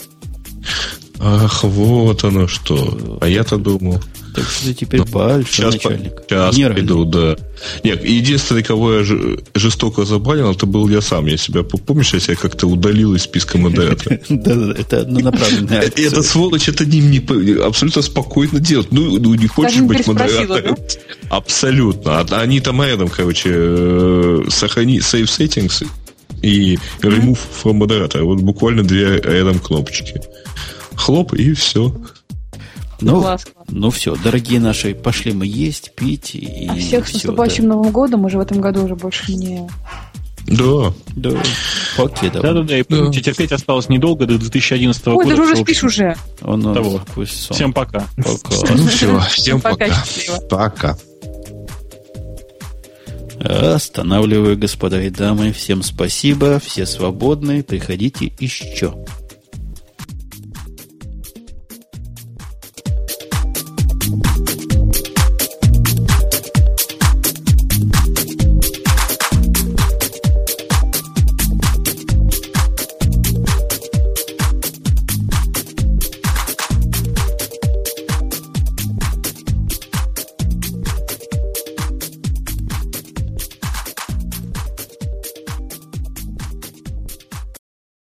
Ах, вот оно что. А я-то думал. Так что ты теперь ну, большой сейчас начальник. По, сейчас пойду, да. Нет, единственный, кого я жестоко забанил, это был я сам. Я себя, помнишь, я себя как-то удалил из списка модераторов? Да-да, это однонаправленная акция. Это сволочь, это не абсолютно спокойно делать. Ну, не хочешь быть модератором? Абсолютно. Они там рядом, короче, сохрани save settings и remove from moderator. Вот буквально две рядом кнопочки. Хлоп, и все. Ну, ну все, дорогие наши, пошли мы есть, пить. И а всех все, с наступающим да. Новым годом, уже в этом году уже больше не... Да. Да. Покедов. Да-да-да, и помните, да. терпеть осталось недолго, до две тысячи одиннадцатого Ой, года. Ой, ты уже спишь уже. Он, он, того. Всем пока. Пока. Ну все, всем пока. Пока. Останавливаю, господа и дамы. Всем спасибо, все свободны. Приходите еще.